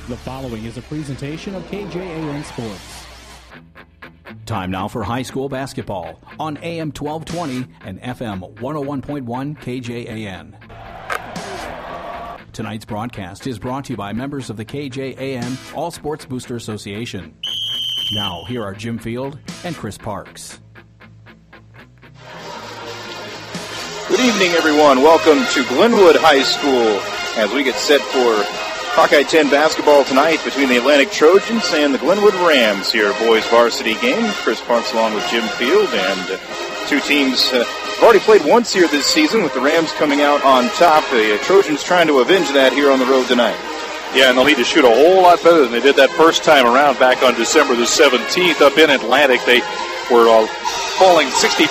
The following is a presentation of KJAN Sports. Time now for high school basketball on AM 1220 and FM 101.1 KJAN. Tonight's broadcast is brought to you by members of the KJAN All Sports Booster Association. Now, here are Jim Field and Chris Parks. Good evening, everyone. Welcome to Glenwood High School as we get set for Hawkeye 10 basketball tonight between the Atlantic Trojans and the Glenwood Rams here, boys varsity game. Chris Parks along with Jim Field, and two teams have already played once here this season with the Rams coming out on top. The Trojans trying to avenge that here on the road tonight. Yeah, and they'll need to shoot a whole lot better than they did that first time around back on December the 17th up in Atlantic. They were falling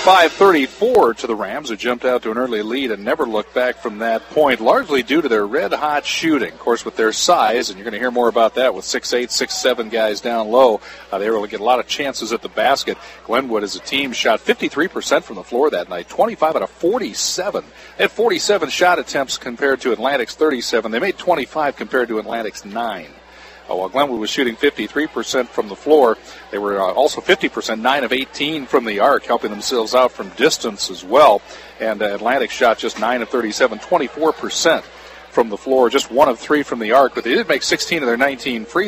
65-34 to the Rams, who jumped out to an early lead and never looked back from that point, largely due to their red-hot shooting. Of course, with their size, and you're going to hear more about that with 6'8", 6'7" guys down low, they were able to get a lot of chances at the basket. Glenwood as a team shot 53% from the floor that night, 25 out of 47. They had 47 shot attempts compared to Atlantic's 37. They made 25 compared to Atlantic's 9. While Glenwood was shooting 53% from the floor, they were also 50%, 9 of 18 from the arc, helping themselves out from distance as well. And Atlantic shot just 9 of 37, 24% from the floor, just 1 of 3 from the arc. But they did make 15 of their 19 free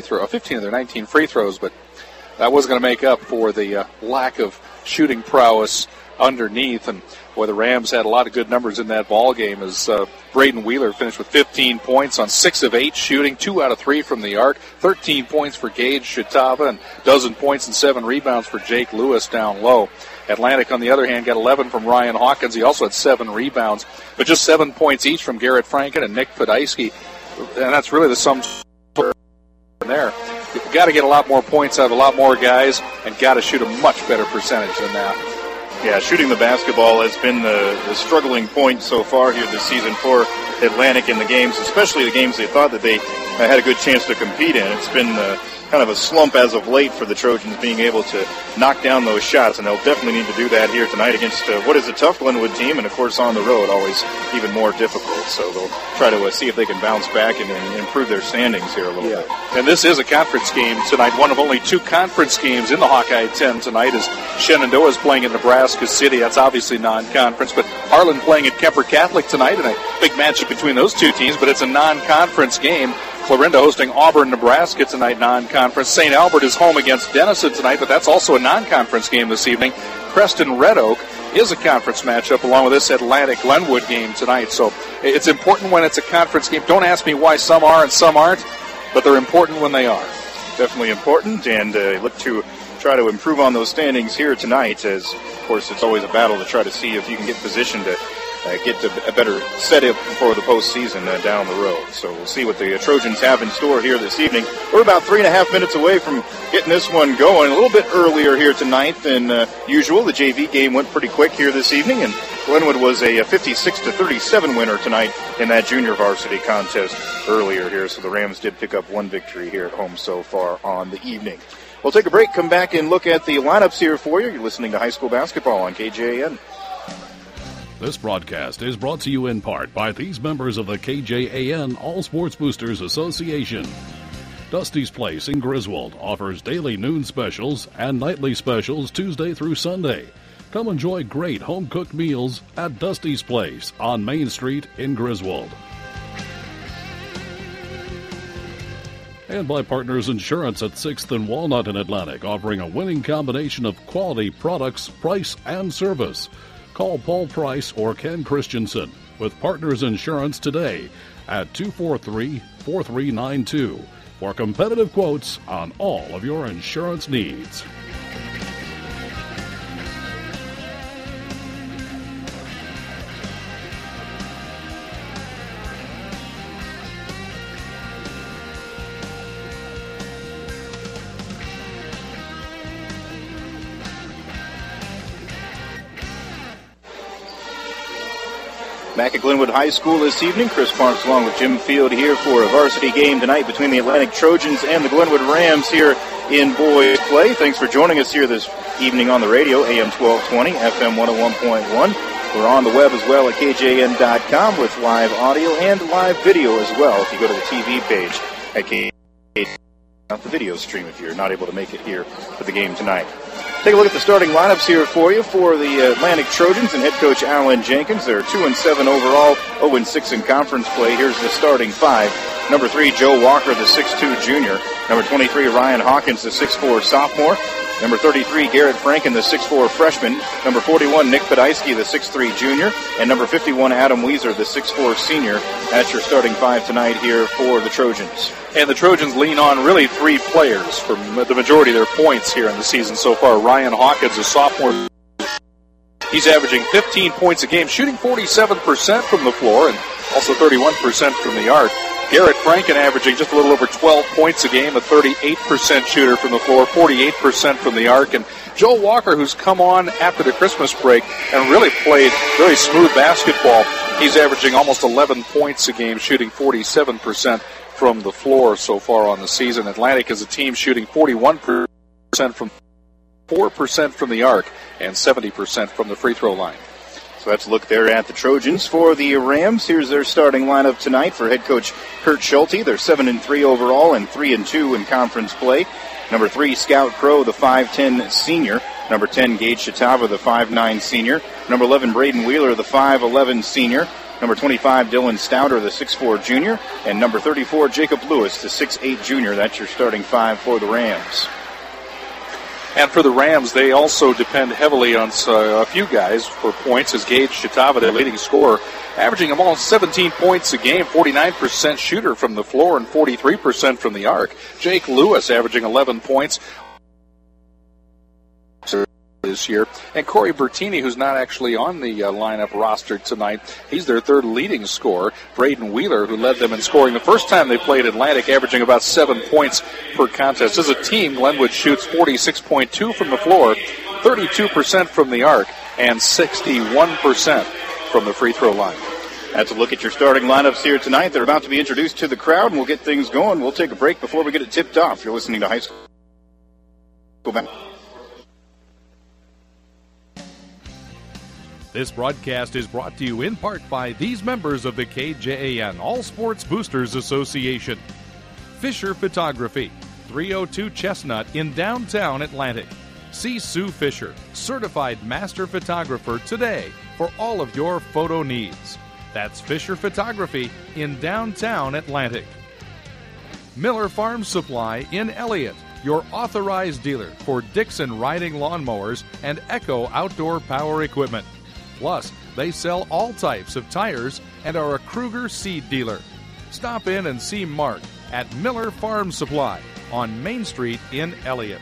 throws, but that wasn't going to make up for the lack of shooting prowess underneath. And boy, the Rams had a lot of good numbers in that ball game as Braden Wheeler finished with 15 points on 6 of 8 shooting, 2 out of 3 from the arc, 13 points for Gage Shatava, and 12 points and 7 rebounds for Jake Lewis down low. Atlantic, on the other hand, got 11 from Ryan Hawkins. He also had 7 rebounds, but just 7 points each from Garrett Franken and Nick Podolsky, and that's really the sum there. You've got to get a lot more points out of a lot more guys and got to shoot a much better percentage than that. Yeah, shooting the basketball has been the struggling point so far here this season for Atlantic in the games, especially the games they thought that they had a good chance to compete in. It's been kind of a slump as of late for the Trojans being able to knock down those shots, and they'll definitely need to do that here tonight against what is a tough Glenwood team, and of course on the road always even more difficult. So they'll try to see if they can bounce back and improve their standings here a little bit. And this is a conference game tonight, one of only 2 conference games in the Hawkeye 10 tonight, as Shenandoah is playing in Nebraska City. That's obviously non-conference, but Harlan playing at Kemper Catholic tonight, and a big matchup between those two teams, but it's a non-conference game. Clarinda hosting Auburn, Nebraska tonight, non-conference. St. Albert is home against Denison tonight, but that's also a non-conference game this evening. Creston Red Oak is a conference matchup along with this Atlantic-Glenwood game tonight. So it's important when it's a conference game. Don't ask me why some are and some aren't, but they're important when they are. Definitely important, and look to try to improve on those standings here tonight, as, of course, it's always a battle to try to see if you can get positioned to get to a better setup for the postseason down the road. So we'll see what the Trojans have in store here this evening. We're about 3.5 minutes away from getting this one going. A little bit earlier here tonight than usual. The JV game went pretty quick here this evening, and Glenwood was a 56-37 winner tonight in that junior varsity contest earlier here. So the Rams did pick up 1 victory here at home so far on the evening. We'll take a break, come back and look at the lineups here for you. You're listening to High School Basketball on KJAN. This broadcast is brought to you in part by these members of the KJAN All Sports Boosters Association. Dusty's Place in Griswold offers daily noon specials and nightly specials Tuesday through Sunday. Come enjoy great home-cooked meals at Dusty's Place on Main Street in Griswold. And by Partners Insurance at 6th and Walnut in Atlantic, offering a winning combination of quality products, price, and service. Call Paul Price or Ken Christensen with Partners Insurance today at 243-4392 for competitive quotes on all of your insurance needs. Back at Glenwood High School this evening, Chris Parks along with Jim Field here for a varsity game tonight between the Atlantic Trojans and the Glenwood Rams here in boys play. Thanks for joining us here this evening on the radio, AM 1220, FM 101.1. We're on the web as well at KJN.com with live audio and live video as well if you go to the TV page at KJN. out the video stream if you're not able to make it here for the game tonight. Take a look at the starting lineups here for you for the Atlantic Trojans and head coach Alan Jenkins. They're 2-7 overall, 0-6 in conference play. Here's the starting five. Number 3, Joe Walker, the 6'2 junior. Number 23, Ryan Hawkins, the 6'4 sophomore. Number 33, Garrett Franken, the 6'4 freshman. Number 41, Nick Podolsky, the 6'3 junior. And number 51, Adam Weezer, the 6'4 senior. That's your starting five tonight here for the Trojans. And the Trojans lean on really 3 players for the majority of their points here in the season so far. Ryan Hawkins, a sophomore. He's averaging 15 points a game, shooting 47% from the floor and also 31% from the arc. Garrett Franken averaging just a little over 12 points a game, a 38% shooter from the floor, 48% from the arc. And Joe Walker, who's come on after the Christmas break and really played very smooth basketball, he's averaging almost 11 points a game, shooting 47% from the floor so far on the season. Atlantic is a team shooting 41% from 4% from the arc and 70% from the free throw line. So let's look there at the Trojans. For the Rams, here's their starting lineup tonight for head coach Kurt Schulte. They're 7-3 overall and 3-2 in conference play. Number 3, Scout Crow, the 5'10 senior. Number 10, Gage Shatava, the 5'9 senior. Number 11, Braden Wheeler, the 5'11 senior. Number 25, Dylan Stouter, the 6'4 junior. And number 34, Jacob Lewis, the 6'8 junior. That's your starting five for the Rams. And for the Rams, they also depend heavily on a few guys for points, as Gage Shatava, their leading scorer, averaging almost 17 points a game, 49% shooter from the floor and 43% from the arc. Jake Lewis averaging 11 points this year. And Corey Bertini, who's not actually on the lineup roster tonight, he's their third leading scorer. Braden Wheeler, who led them in scoring the first time they played Atlantic, averaging about 7 points per contest. As a team, Glenwood shoots 46.2 from the floor, 32% from the arc, and 61% from the free throw line. That's a look at your starting lineups here tonight. They're about to be introduced to the crowd, and we'll get things going. We'll take a break before we get it tipped off. You're listening to High School. This broadcast is brought to you in part by these members of the KJAN All Sports Boosters Association. Fisher Photography, 302 Chestnut in downtown Atlantic. See Sue Fisher, certified master photographer, today for all of your photo needs. That's Fisher Photography in downtown Atlantic. Miller Farm Supply in Elliott, your authorized dealer for Dixon riding lawnmowers and Echo outdoor power equipment. Plus, they sell all types of tires and are a Kruger seed dealer. Stop in and see Mark at Miller Farm Supply on Main Street in Elliott.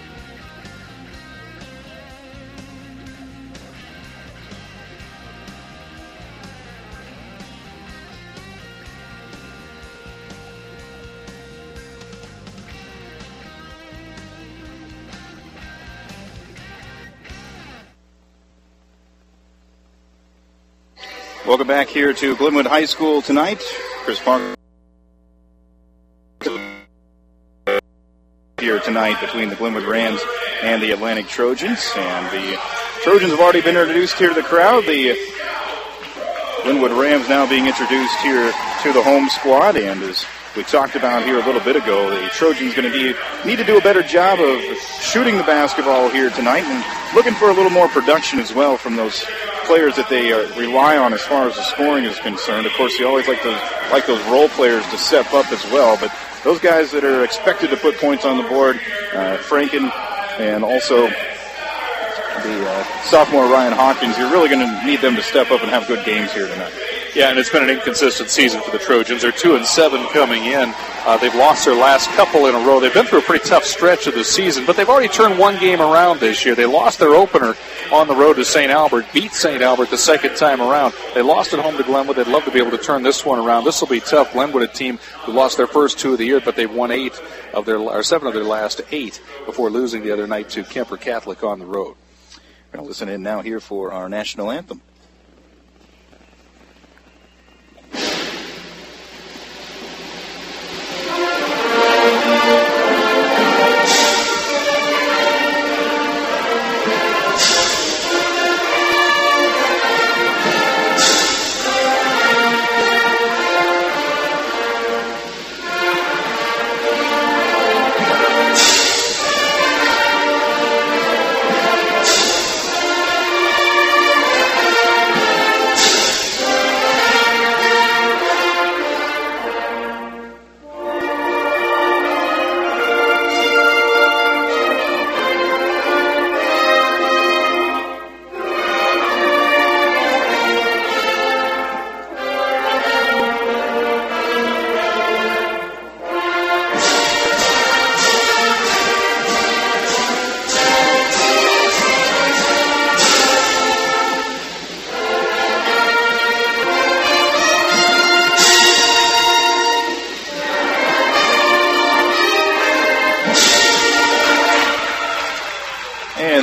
Welcome back here to Glenwood High School tonight. Chris Parker here tonight between the Glenwood Rams and the Atlantic Trojans. And the Trojans have already been introduced here to the crowd. The Glenwood Rams now being introduced here to the home squad. And as we talked about here a little bit ago, the Trojans going to need to do a better job of shooting the basketball here tonight and looking for a little more production as well from those players that they rely on as far as the scoring is concerned. Of course, you always like those role players to step up as well, but those guys that are expected to put points on the board, Franken and also the sophomore Ryan Hawkins, you're really going to need them to step up and have good games here tonight. Yeah, and it's been an inconsistent season for the Trojans. They're 2-7 coming in. They've lost their last couple in a row. They've been through a pretty tough stretch of the season, but they've already turned one game around this year. They lost their opener on the road to St. Albert, beat St. Albert the second time around. They lost at home to Glenwood. They'd love to be able to turn this one around. This will be tough. Glenwood, a team who lost their first 2 of the year, but they've won 7 of their last 8 before losing the other night to Kemper Catholic on the road. We're going to listen in now here for our national anthem.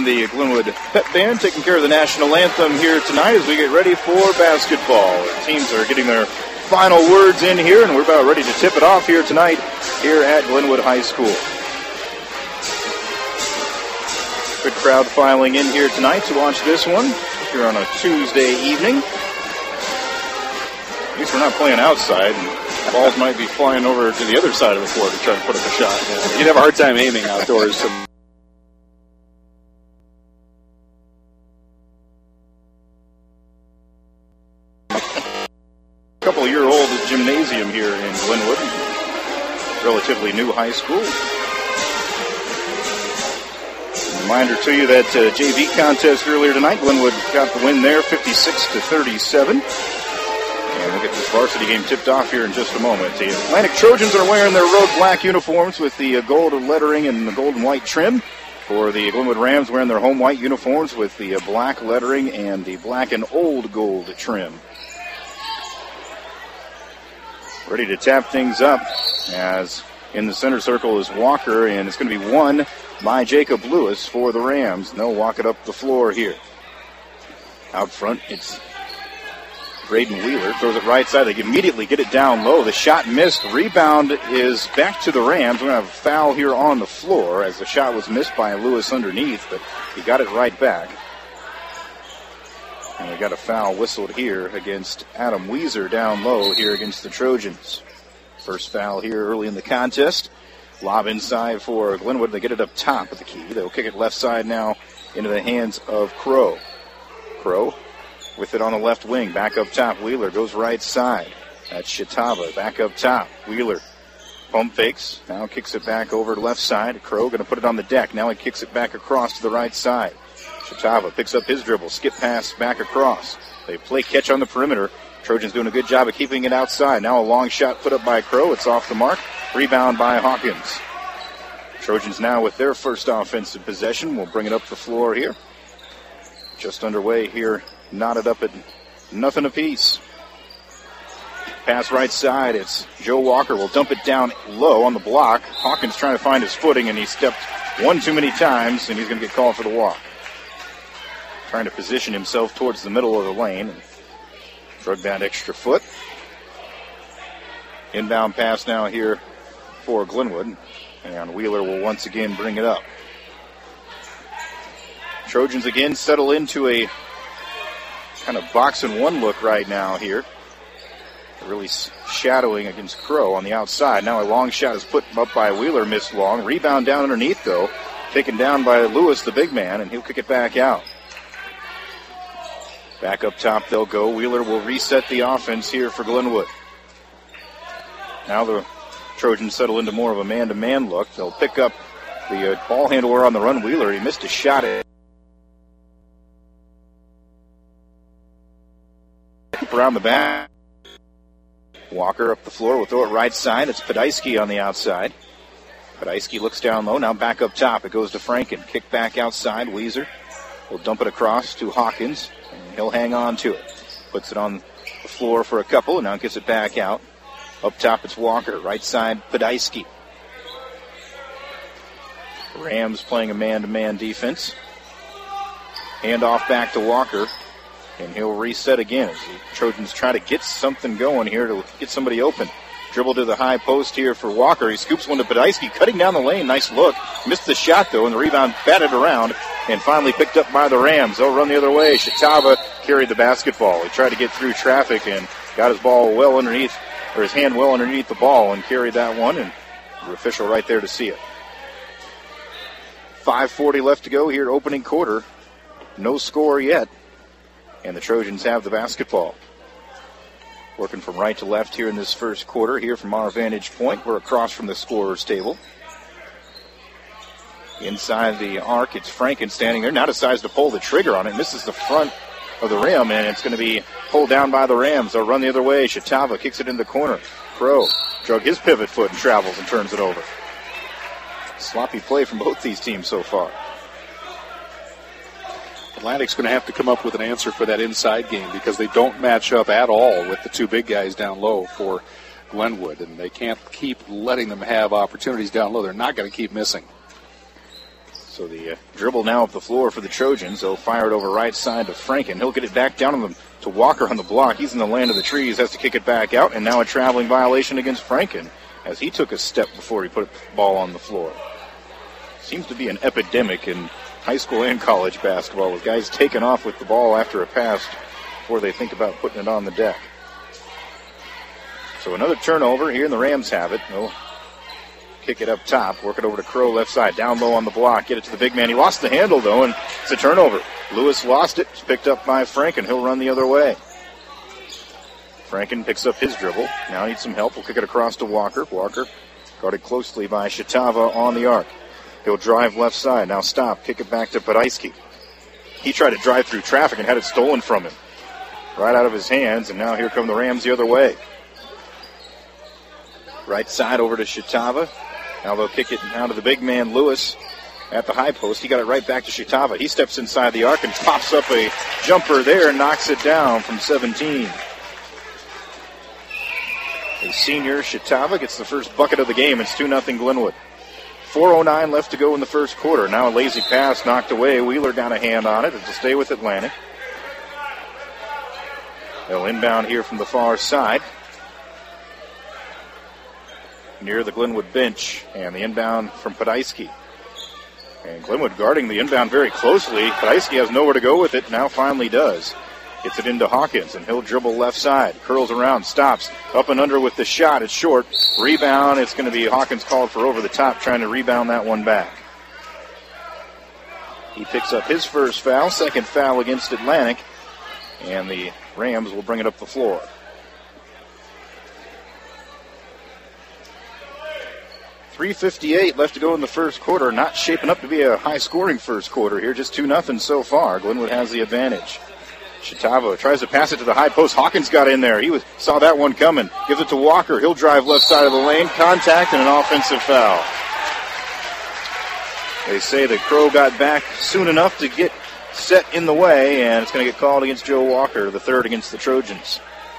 and the Glenwood Pep Band taking care of the national anthem here tonight as we get ready for basketball. The teams are getting their final words in here, and we're about ready to tip it off here tonight here at Glenwood High School. Good crowd filing in here tonight to watch this one here on a Tuesday evening. At least we're not playing outside, and balls might be flying over to the other side of the court to try to put up a shot. Yeah. You'd have a hard time aiming outdoors. Couple-year-old gymnasium here in Glenwood. Relatively new high school. Reminder to you that JV contest earlier tonight. Glenwood got the win there, 56-37. And we'll get this varsity game tipped off here in just a moment. The Atlantic Trojans are wearing their road black uniforms with the gold lettering and the gold and white trim. For the Glenwood Rams wearing their home white uniforms with the black lettering and the black and old gold trim. Ready to tap things up as in the center circle is Walker, and it's going to be won by Jacob Lewis for the Rams. And they'll walk it up the floor here. Out front, it's Braden Wheeler. Throws it right side. They immediately get it down low. The shot missed. Rebound is back to the Rams. We're going to have a foul here on the floor as the shot was missed by Lewis underneath, but he got it right back. And we got a foul whistled here against Adam Weiser down low here against the Trojans. First foul here early in the contest. Lob inside for Glenwood. They get it up top with the key. They'll kick it left side now into the hands of Crow. Crow with it on the left wing. Back up top. Wheeler goes right side. That's Shatava. Back up top. Wheeler pump fakes. Now kicks it back over to left side. Crow going to put it on the deck. Now he kicks it back across to the right side. Shatava picks up his dribble. Skip pass back across. They play catch on the perimeter. Trojans doing a good job of keeping it outside. Now a long shot put up by Crow. It's off the mark. Rebound by Hawkins. Trojans now with their first offensive possession. We'll bring it up the floor here. Just underway here. Knotted up at nothing apiece. Pass right side. It's Joe Walker. Will dump it down low on the block. Hawkins trying to find his footing, and he stepped one too many times, and he's going to get called for the walk. Trying to position himself towards the middle of the lane. And drug that extra foot. Inbound pass now here for Glenwood. And Wheeler will once again bring it up. Trojans again settle into a kind of box and one look right now here. Really shadowing against Crow on the outside. Now a long shot is put up by Wheeler, missed long. Rebound down underneath though. Taken down by Lewis, the big man, and he'll kick it back out. Back up top they'll go. Wheeler will reset the offense here for Glenwood. Now the Trojans settle into more of a man-to-man look. They'll pick up the ball handler on the run. Wheeler, he missed a shot around the back. Walker up the floor will throw it right side. It's Podolsky on the outside. Podolsky looks down low. Now back up top. It goes to Franken. Kick back outside. Weiser will dump it across to Hawkins. And he'll hang on to it. Puts it on the floor for a couple and now gets it back out. Up top it's Walker. Right side Podolsky. Rams playing a man-to-man defense. Hand off back to Walker. And he'll reset again as the Trojans try to get something going here to get somebody open. Dribble to the high post here for Walker. He scoops one to Podolsky, cutting down the lane. Nice look. Missed the shot, though, and the rebound batted around and finally picked up by the Rams. They'll run the other way. Shatava carried the basketball. He tried to get through traffic and got his ball well underneath, or his hand well underneath the ball and carried that one, and the official right there to see it. 5:40 left to go here, opening quarter. No score yet. And the Trojans have the basketball. Working from right to left here in this first quarter. Here from our vantage point, we're across from the scorer's table. Inside the arc, it's Franken standing there. Now decides to pull the trigger on it. Misses the front of the rim, and it's going to be pulled down by the Rams. They'll run the other way. Shatava kicks it in the corner. Crow drug his pivot foot and travels and turns it over. Sloppy play from both these teams so far. Atlantic's going to have to come up with an answer for that inside game because they don't match up at all with the two big guys down low for Glenwood, and they can't keep letting them have opportunities down low. They're not going to keep missing. So the dribble now up the floor for the Trojans. They'll fire it over right side to Franken. He'll get it back down to Walker on the block. He's in the land of the trees, has to kick it back out, and now a traveling violation against Franken as he took a step before he put the ball on the floor. Seems to be an epidemic in high school and college basketball with guys taking off with the ball after a pass before they think about putting it on the deck. So another turnover here, and the Rams have it. They'll kick it up top, work it over to Crow left side, down low on the block, get it to the big man. He lost the handle, though, and it's a turnover. Lewis lost it. It's picked up by Franken. He'll run the other way. Franken picks up his dribble. Now needs some help. We'll kick it across to Walker. Walker guarded closely by Shatava on the arc. He'll drive left side. Now stop. Kick it back to Podolsky. He tried to drive through traffic and had it stolen from him. Right out of his hands, and now here come the Rams the other way. Right side over to Shatava. Now they'll kick it down to the big man, Lewis, at the high post. He got it right back to Shatava. He steps inside the arc and pops up a jumper there and knocks it down from 17. The senior, Shatava, gets the first bucket of the game. It's 2-0 Glenwood. 4:09 left to go in the first quarter. Now a lazy pass knocked away. Wheeler got a hand on it to stay with Atlantic. They'll inbound here from the far side, near the Glenwood bench, and the inbound from Podolsky. And Glenwood guarding the inbound very closely. Podolsky has nowhere to go with it, now finally does. Gets it into Hawkins, and he'll dribble left side. Curls around, stops, up and under with the shot. It's short. Rebound, it's going to be Hawkins called for over the top, trying to rebound that one back. He picks up his first foul, second foul against Atlantic, and the Rams will bring it up the floor. .358 left to go in the first quarter. Not shaping up to be a high-scoring first quarter here. Just 2-0 so far. Glenwood has the advantage. Shatava tries to pass it to the high post. Hawkins got in there. He saw that one coming. Gives it to Walker. He'll drive left side of the lane. Contact and an offensive foul. They say the Crow got back soon enough to get set in the way, and it's going to get called against Joe Walker, the third against the Trojans.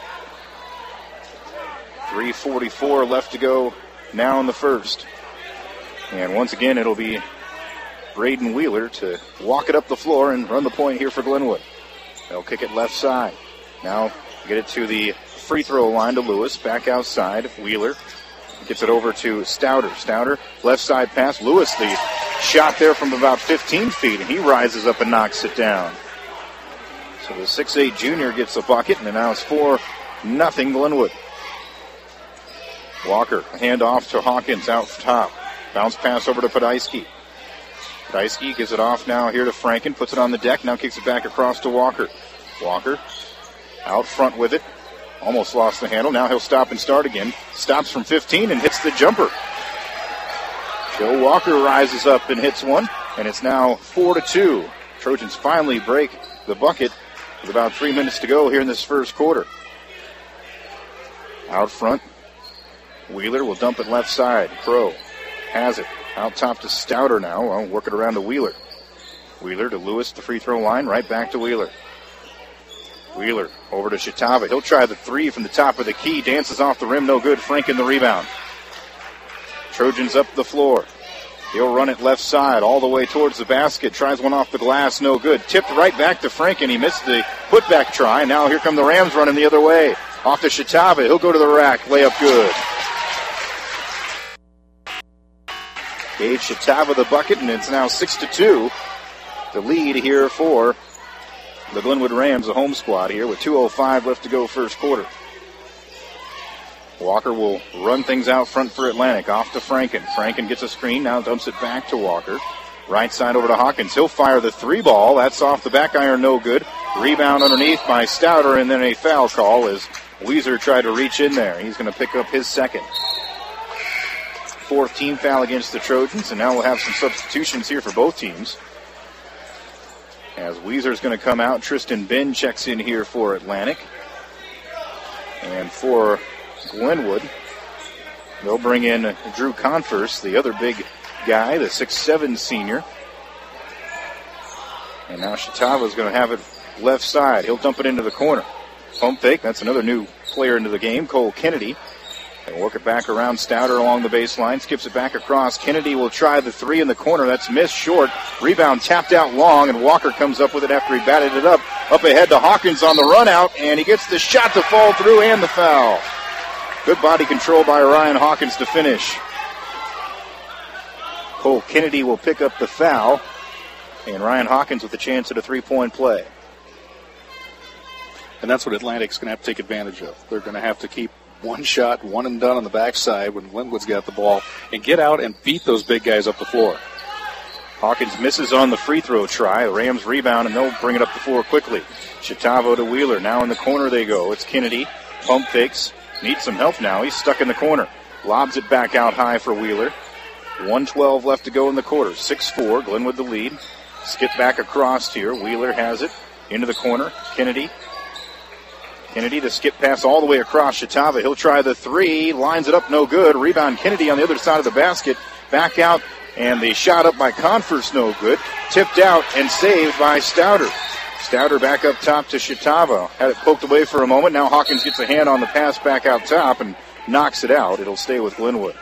3:44 left to go now in the first. And once again, it'll be Braden Wheeler to walk it up the floor and run the point here for Glenwood. They'll kick it left side. Now get it to the free throw line to Lewis. Back outside. Wheeler gets it over to Stouter. Stouter, left side pass. Lewis, the shot there from about 15 feet, and he rises up and knocks it down. So the 6'8 junior gets the bucket, and now it's 4-0 Glenwood. Walker, hand off to Hawkins out top. Bounce pass over to Podolsky. Podolsky gives it off now here to Franken, puts it on the deck, now kicks it back across to Walker. Walker out front with it. Almost lost the handle. Now he'll stop and start again. Stops from 15 and hits the jumper. Joe Walker rises up and hits one, and it's now 4-2. Trojans finally break the bucket with about 3 minutes to go here in this first quarter. Out front, Wheeler will dump it left side. Crow has it. Out top to Stouter now. Well, work it around to Wheeler. Wheeler to Lewis, the free throw line. Right back to Wheeler. Wheeler over to Shatava. He'll try the three from the top of the key. Dances off the rim. No good. Franken the rebound. Trojans up the floor. He'll run it left side all the way towards the basket. Tries one off the glass. No good. Tipped right back to Franken. He missed the putback try. Now here come the Rams running the other way. Off to Shatava. He'll go to the rack. Layup good. Gave Shatava the bucket, and it's now 6-2. The lead here for the Glenwood Rams, the home squad here, with 2:05 left to go first quarter. Walker will run things out front for Atlantic. Off to Franken. Franken gets a screen, now dumps it back to Walker. Right side over to Hawkins. He'll fire the three ball. That's off the back iron, no good. Rebound underneath by Stouter, and then a foul call as Weiser tried to reach in there. He's going to pick up his second. Fourth team foul against the Trojans, and now we'll have some substitutions here for both teams. As Weiser's going to come out, Tristan Ben checks in here for Atlantic. And for Glenwood, they'll bring in Drew Converse, the other big guy, the 6'7 senior. And now Shatava's going to have it left side. He'll dump it into the corner. Pump fake, that's another new player into the game, Cole Kennedy. They work it back around Stouter along the baseline, skips it back across. Kennedy will try the three in the corner. That's missed short. Rebound tapped out long, and Walker comes up with it after he batted it up. Up ahead to Hawkins on the run out, and he gets the shot to fall through and the foul. Good body control by Ryan Hawkins to finish. Cole Kennedy will pick up the foul, and Ryan Hawkins with a chance at a three-point play. And that's what Atlantic's going to have to take advantage of. They're going to have to keep one shot, one and done on the backside when Glenwood's got the ball, and get out and beat those big guys up the floor. Hawkins misses on the free throw try. The Rams rebound, and they'll bring it up the floor quickly. Chatavo to Wheeler. Now in the corner they go. It's Kennedy. Pump fakes. Needs some help now. He's stuck in the corner. Lobs it back out high for Wheeler. 1:12 left to go in the quarter. 6-4. Glenwood the lead. Skip back across here. Wheeler has it. Into the corner. Kennedy. Kennedy to skip pass all the way across Chatava. He'll try the three. Lines it up, no good. Rebound Kennedy on the other side of the basket. Back out, and the shot up by Converse, no good. Tipped out and saved by Stouter. Stouter back up top to Chatava. Had it poked away for a moment. Now Hawkins gets a hand on the pass back out top and knocks it out. It'll stay with Glenwood.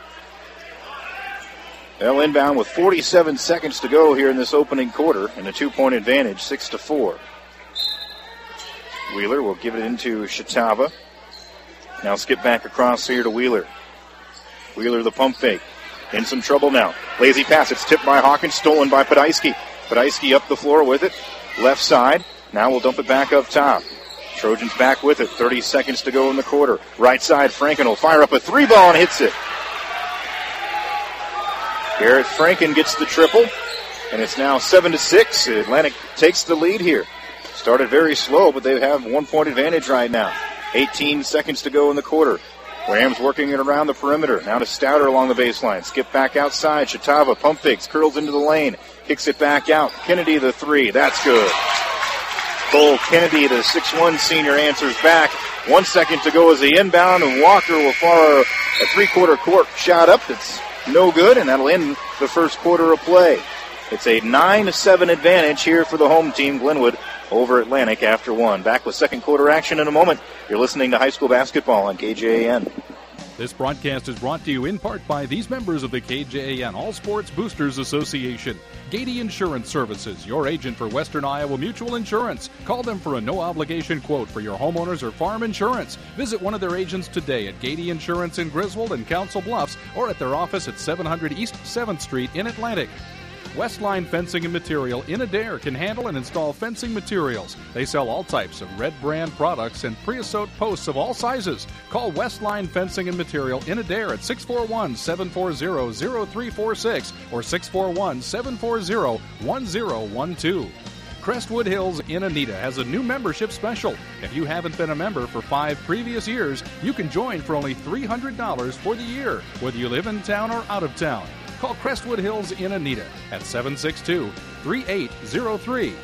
They'll inbound with 47 seconds to go here in this opening quarter, and a 2-point advantage, 6-4. Wheeler will give it into Chatava. Now skip back across here to Wheeler. Wheeler the pump fake. In some trouble now. Lazy pass. It's tipped by Hawkins. Stolen by Podolsky. Podolsky up the floor with it. Left side. Now we'll dump it back up top. Trojans back with it. 30 seconds to go in the quarter. Right side. Franken will fire up a three ball and hits it. Garrett Franken gets the triple. And it's now 7-6. Atlantic takes the lead here. Started very slow, but they have 1-point advantage right now. 18 seconds to go in the quarter. Rams working it around the perimeter. Now to Stouter along the baseline. Skip back outside. Chatava pump fakes. Curls into the lane. Kicks it back out. Kennedy the three. That's good. Cole Kennedy, the 6'1 senior, answers back. 1 second to go as the inbound, and Walker will fire a three-quarter court shot up. That's no good, and that'll end the first quarter of play. It's a 9-7 advantage here for the home team, Glenwood, over Atlantic after one. Back with second quarter action in a moment. You're listening to high school basketball on KJAN. This broadcast is brought to you in part by these members of the KJAN All Sports Boosters Association. Gady Insurance Services, your agent for Western Iowa Mutual Insurance. Call them for a no-obligation quote for your homeowners or farm insurance. Visit one of their agents today at Gady Insurance in Griswold and Council Bluffs, or at their office at 700 East 7th Street in Atlantic. Westline Fencing and Material in Adair can handle and install fencing materials. They sell all types of Red Brand products and creosote posts of all sizes. Call Westline Fencing and Material in Adair at 641-740-0346 or 641-740-1012. Crestwood Hills in Anita has a new membership special. If you haven't been a member for 5 previous years, you can join for only $300 for the year, whether you live in town or out of town. Call Crestwood Hills in Anita at 762-3803.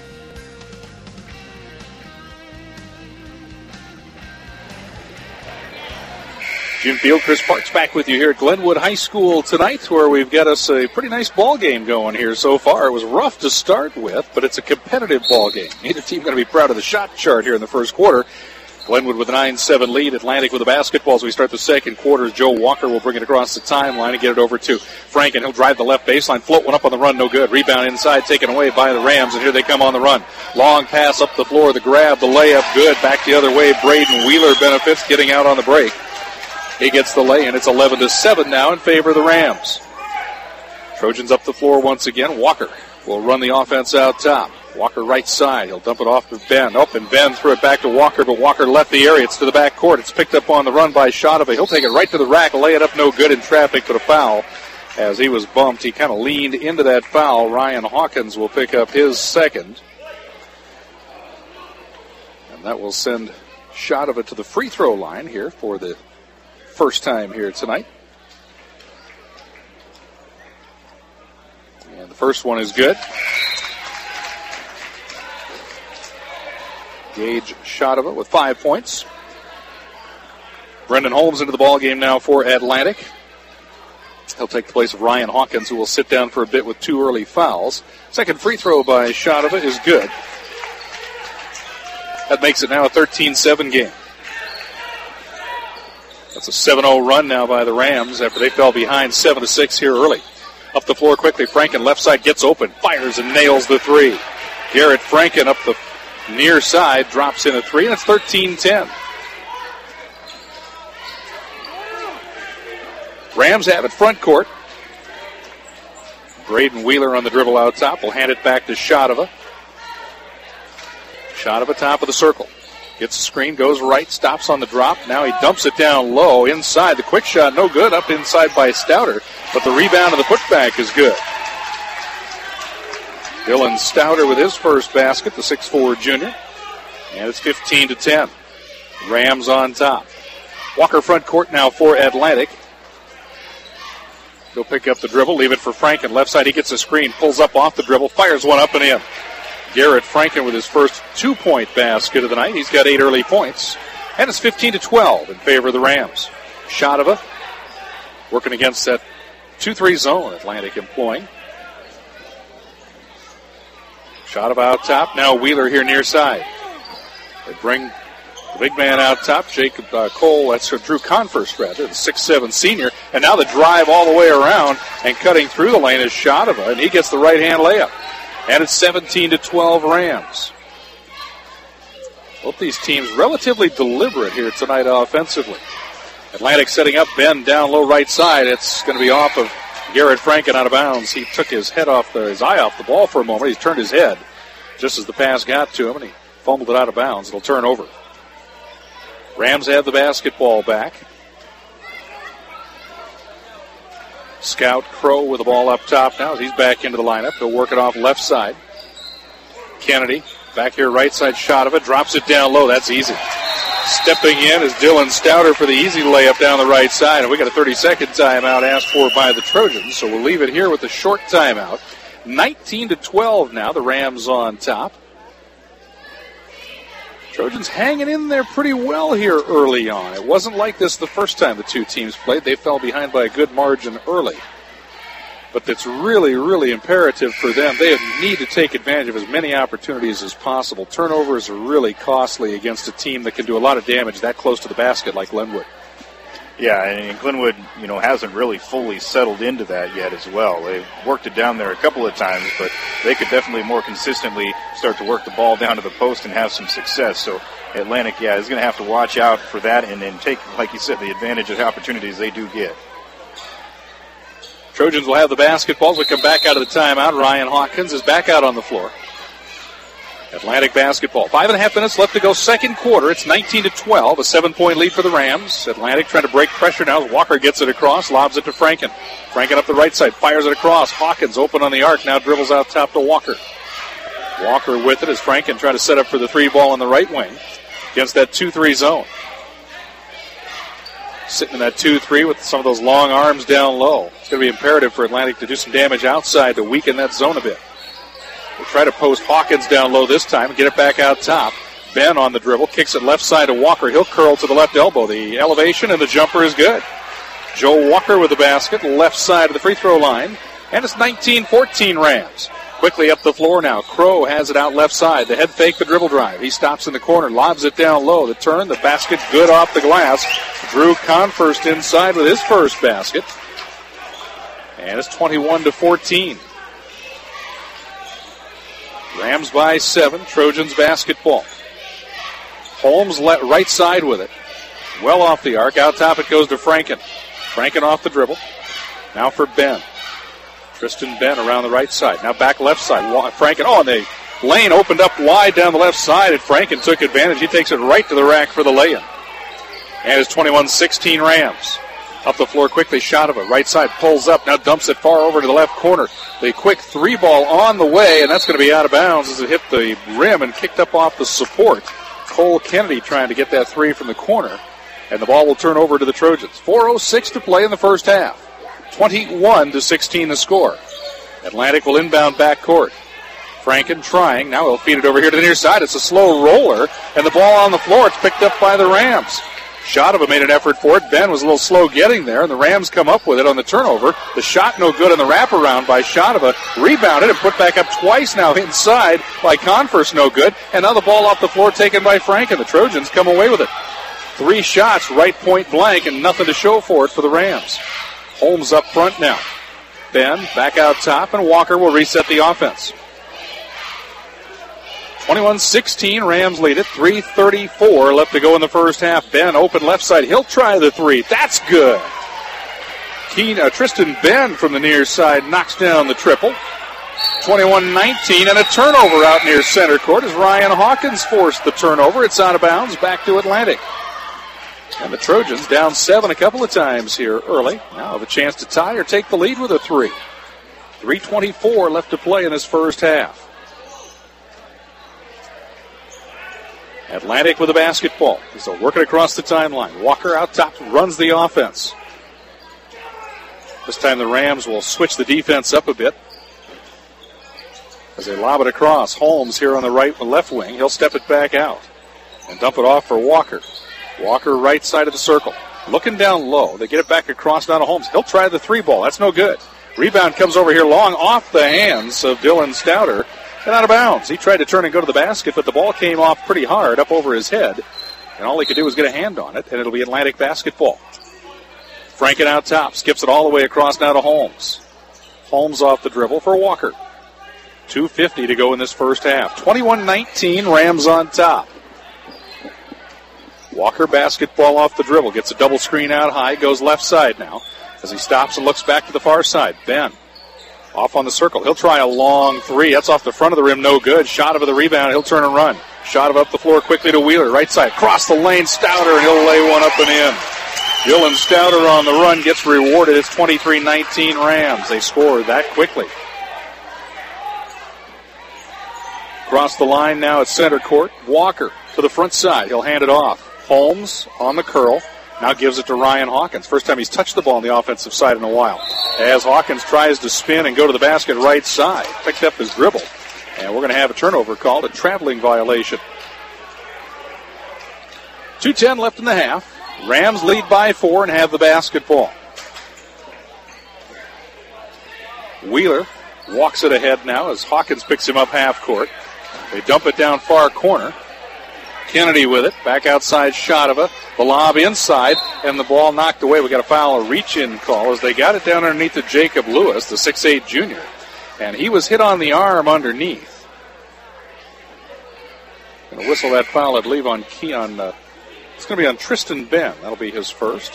Jim Field, Chris Parks back with you here at Glenwood High School tonight, where we've got us a pretty nice ball game going here so far. It was rough to start with, but it's a competitive ball game. Neither team going to be proud of the shot chart here in the first quarter. Glenwood with a 9-7 lead. Atlantic with the basketball as we start the second quarter. Joe Walker will bring it across the timeline and get it over to Franken. He'll drive the left baseline, float one up on the run, no good. Rebound inside, taken away by the Rams, and here they come on the run. Long pass up the floor, the grab, the layup, good. Back the other way, Braden Wheeler benefits, getting out on the break. He gets the lay, and it's 11-7 now in favor of the Rams. Trojans up the floor once again. Walker will run the offense out top. Walker right side. He'll dump it off to Ben. And Ben threw it back to Walker, but Walker left the area. It's to the back court. It's picked up on the run by Shotova. He'll take it right to the rack, lay it up, no good in traffic, but a foul. As he was bumped, he kind of leaned into that foul. Ryan Hawkins will pick up his second. And that will send Shotova to the free throw line here for the first time here tonight. And the first one is good. Gage Shotova with 5 points. Brendan Holmes into the ball game now for Atlantic. He'll take the place of Ryan Hawkins, who will sit down for a bit with 2 early fouls. Second free throw by Shotova is good. That makes it now a 13-7 game. That's a 7-0 run now by the Rams after they fell behind 7-6 here early. Up the floor quickly, Franken left side gets open, fires and nails the three. Garrett Franken up the near side, drops in a three, and it's 13-10. Rams have it front court. Braden Wheeler on the dribble out top. Will hand it back to Shadova. Shadova top of the circle. Gets the screen, goes right, stops on the drop. Now he dumps it down low inside. The quick shot, no good. Up inside by Stouter. But the rebound and the putback is good. Dylan Stouter with his first basket, the 6'4 junior. And it's 15-10. Rams on top. Walker front court now for Atlantic. He'll pick up the dribble, leave it for Franken. Left side, he gets a screen, pulls up off the dribble, fires one up and in. Garrett Franken with his first 2-point basket of the night. He's got 8 early points. And it's 15-12 in favor of the Rams. Shadova working against that 2-3 zone Atlantic employing. Shadova out top. Now Wheeler here near side. They bring the big man out top, Jacob Cole, that's Drew Converse, rather, the 6'7 senior. And now the drive all the way around and cutting through the lane is Shadova, and he gets the right-hand layup. And it's 17-12 Rams. Both these teams relatively deliberate here tonight offensively. Atlantic setting up, Ben down low right side. It's going to be off of Garrett Franken out of bounds. He took his eye off the ball for a moment. He's turned his head just as the pass got to him, and he fumbled it out of bounds. It'll turn over. Rams have the basketball back. Scout Crow with the ball up top now as he's back into the lineup. He'll work it off left side. Kennedy back here right side. Shadova drops it down low. That's easy. Stepping in is Dylan Stouter for the easy layup down the right side. And we got a 30-second timeout asked for by the Trojans. So we'll leave it here with a short timeout. 19-12 now. The Rams on top. Trojans hanging in there pretty well here early on. It wasn't like this the first time the two teams played. They fell behind by a good margin early. But it's really, really imperative for them. They need to take advantage of as many opportunities as possible. Turnovers are really costly against a team that can do a lot of damage that close to the basket like Glenwood. Yeah, and Glenwood, hasn't really fully settled into that yet as well. They've worked it down there a couple of times, but they could definitely more consistently start to work the ball down to the post and have some success. So Atlantic, is going to have to watch out for that and then take, like you said, the advantage of the opportunities they do get. Trojans will have the basketballs. We come back out of the timeout. Ryan Hawkins is back out on the floor. Atlantic basketball. 5.5 minutes left to go second quarter. It's 19-12, a 7-point lead for the Rams. Atlantic trying to break pressure now. Walker gets it across, lobs it to Franken. Franken up the right side, fires it across. Hawkins open on the arc, now dribbles out top to Walker. Walker with it as Franken trying to set up for the 3 ball on the right wing against that 2-3 zone. Sitting in that 2-3 with some of those long arms down low. It's going to be imperative for Atlantic to do some damage outside to weaken that zone a bit. We'll try to post Hawkins down low this time and get it back out top. Ben on the dribble, kicks it left side to Walker. He'll curl to the left elbow. The elevation and the jumper is good. Joe Walker with the basket, left side of the free throw line. And it's 19-14 Rams. Quickly up the floor now. Crow has it out left side. The head fake, the dribble drive. He stops in the corner, lobs it down low. The turn, the basket good off the glass. Drew Converse inside with his first basket. And it's 21-14. Rams by 7. Trojans basketball. Holmes right side with it. Well off the arc. Out top it goes to Franken. Franken off the dribble. Now for Ben. Tristan Ben around the right side. Now back left side. Franken. And the lane opened up wide down the left side, and Franken took advantage. He takes it right to the rack for the lay-in. And it's 21-16 Rams. Up the floor quickly, Shadova, right side, pulls up, now dumps it far over to the left corner. The quick 3 ball on the way, and that's going to be out of bounds as it hit the rim and kicked up off the support. Cole Kennedy trying to get that 3 from the corner, and the ball will turn over to the Trojans. 4:06 to play in the first half. 21-16 the score. Atlantic will inbound backcourt. Franken trying, now he'll feed it over here to the near side. It's a slow roller, and the ball on the floor, it's picked up by the Rams. Shadova made an effort for it. Ben was a little slow getting there, and the Rams come up with it on the turnover. The shot no good on the wraparound by Shadova. Rebounded and put back up twice now inside by Converse, no good. And now the ball off the floor taken by Franken. The Trojans come away with it. 3 shots right point blank and nothing to show for it for the Rams. Holmes up front now. Ben back out top, and Walker will reset the offense. 21-16, Rams lead it. 3:34 left to go in the first half. Ben open left side. He'll try the 3. That's good. Tristan Ben from the near side knocks down the triple. 21-19, and a turnover out near center court as Ryan Hawkins forced the turnover. It's out of bounds, back to Atlantic. And the Trojans down 7 a couple of times here early. Now have a chance to tie or take the lead with a 3. 3:24 left to play in this first half. Atlantic with the basketball. So working across the timeline. Walker out top runs the offense. This time the Rams will switch the defense up a bit as they lob it across. Holmes here on the right and left wing. He'll step it back out and dump it off for Walker. Walker right side of the circle. Looking down low. They get it back across down to Holmes. He'll try the 3 ball. That's no good. Rebound comes over here long off the hands of Dylan Stouter and out of bounds. He tried to turn and go to the basket, but the ball came off pretty hard up over his head, and all he could do was get a hand on it, and it'll be Atlantic basketball. Franken out top. Skips it all the way across now to Holmes. Holmes off the dribble for Walker. 2:50 to go in this first half. 21-19, Rams on top. Walker basketball off the dribble. Gets a double screen out high. Goes left side now as he stops and looks back to the far side. Ben off on the circle. He'll try a long 3. That's off the front of the rim. No good. Shot of the rebound. He'll turn and run. Shot of up the floor quickly to Wheeler. Right side. Across the lane. Stouter, and he'll lay one up and in. Dylan Stouter on the run gets rewarded. It's 23-19 Rams. They scored that quickly. Across the line now at center court. Walker to the front side. He'll hand it off. Holmes on the curl. Now gives it to Ryan Hawkins. First time he's touched the ball on the offensive side in a while. As Hawkins tries to spin and go to the basket right side. Picked up his dribble. And we're going to have a turnover called, a traveling violation. 2:10 left in the half. Rams lead by 4 and have the basketball. Wheeler walks it ahead now as Hawkins picks him up half court. They dump it down far corner. Kennedy with it. Back outside Shadova. The lob inside, and the ball knocked away. We got a foul, a reach-in call as they got it down underneath to Jacob Lewis, the 6'8 junior. And he was hit on the arm underneath. Going to whistle that foul, I believe, on it's going to be on Tristan Ben. That'll be his first.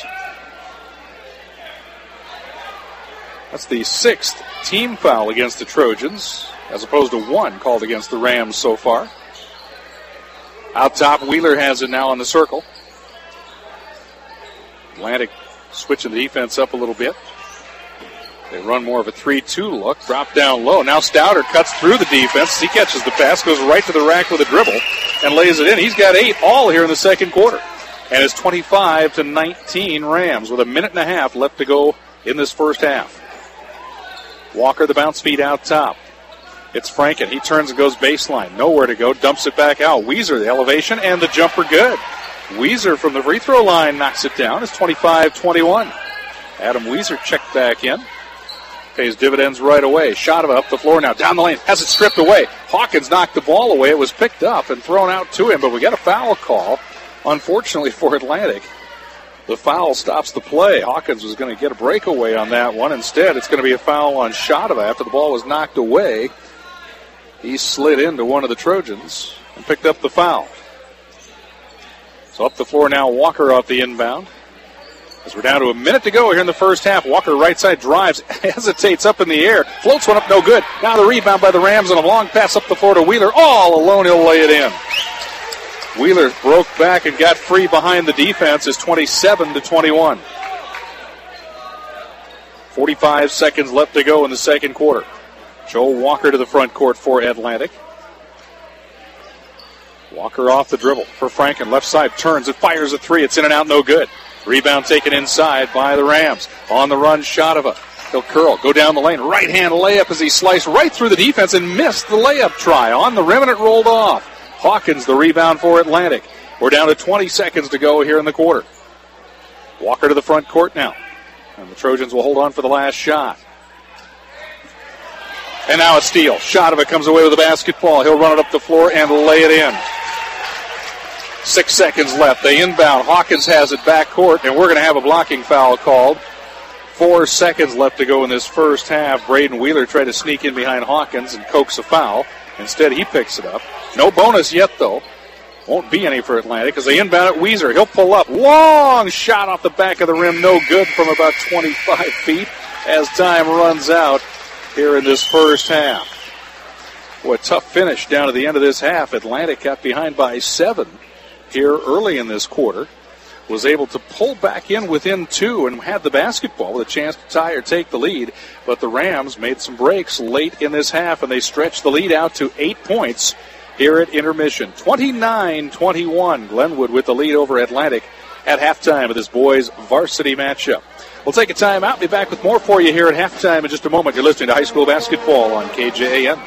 That's the 6th team foul against the Trojans, as opposed to 1 called against the Rams so far. Out top, Wheeler has it now on the circle. Atlantic switching the defense up a little bit. They run more of a 3-2 look. Drop down low. Now Stouter cuts through the defense. He catches the pass, goes right to the rack with a dribble, and lays it in. He's got 8 all here in the second quarter. And it's 25-19 Rams with a minute and a half left to go in this first half. Walker, the bounce feed out top. It's Franken. He turns and goes baseline. Nowhere to go. Dumps it back out. Weezer, the elevation, and the jumper good. Weezer from the free throw line knocks it down. It's 25-21. Adam Weezer checked back in. Pays dividends right away. Shot up the floor now. Down the lane. Has it stripped away. Hawkins knocked the ball away. It was picked up and thrown out to him, but we got a foul call. Unfortunately for Atlantic, the foul stops the play. Hawkins was going to get a breakaway on that one. Instead, it's going to be a foul on Shadova after the ball was knocked away. He slid into one of the Trojans and picked up the foul. So up the floor now, Walker off the inbound. As we're down to a minute to go here in the first half, Walker right side drives, hesitates up in the air, floats one up, no good. Now the rebound by the Rams and a long pass up the floor to Wheeler. All alone, he'll lay it in. Wheeler broke back and got free behind the defense. It's 27-21. 45 seconds left to go in the second quarter. Joe Walker to the front court for Atlantic. Walker off the dribble for Franken. Left side turns and fires a 3. It's in and out, no good. Rebound taken inside by the Rams. On the run, Shadova. He'll curl, go down the lane. Right hand layup as he sliced right through the defense and missed the layup try. On the rim and it rolled off. Hawkins the rebound for Atlantic. We're down to 20 seconds to go here in the quarter. Walker to the front court now. And the Trojans will hold on for the last shot. And now a steal. Shadova comes away with the basketball. He'll run it up the floor and lay it in. 6 seconds left. They inbound. Hawkins has it back court, and we're going to have a blocking foul called. 4 seconds left to go in this first half. Braden Wheeler tried to sneak in behind Hawkins and coax a foul. Instead, he picks it up. No bonus yet, though. Won't be any for Atlantic because they inbound at Weiser. He'll pull up. Long shot off the back of the rim. No good from about 25 feet as time runs out here in this first half. What a tough finish down to the end of this half. Atlantic got behind by 7 here early in this quarter. Was able to pull back in within 2 and had the basketball with a chance to tie or take the lead. But the Rams made some breaks late in this half, and they stretched the lead out to 8 points here at intermission. 29-21, Glenwood with the lead over Atlantic at halftime of this boys' varsity matchup. We'll take a timeout. Be back with more for you here at halftime in just a moment. You're listening to high school basketball on KJAN.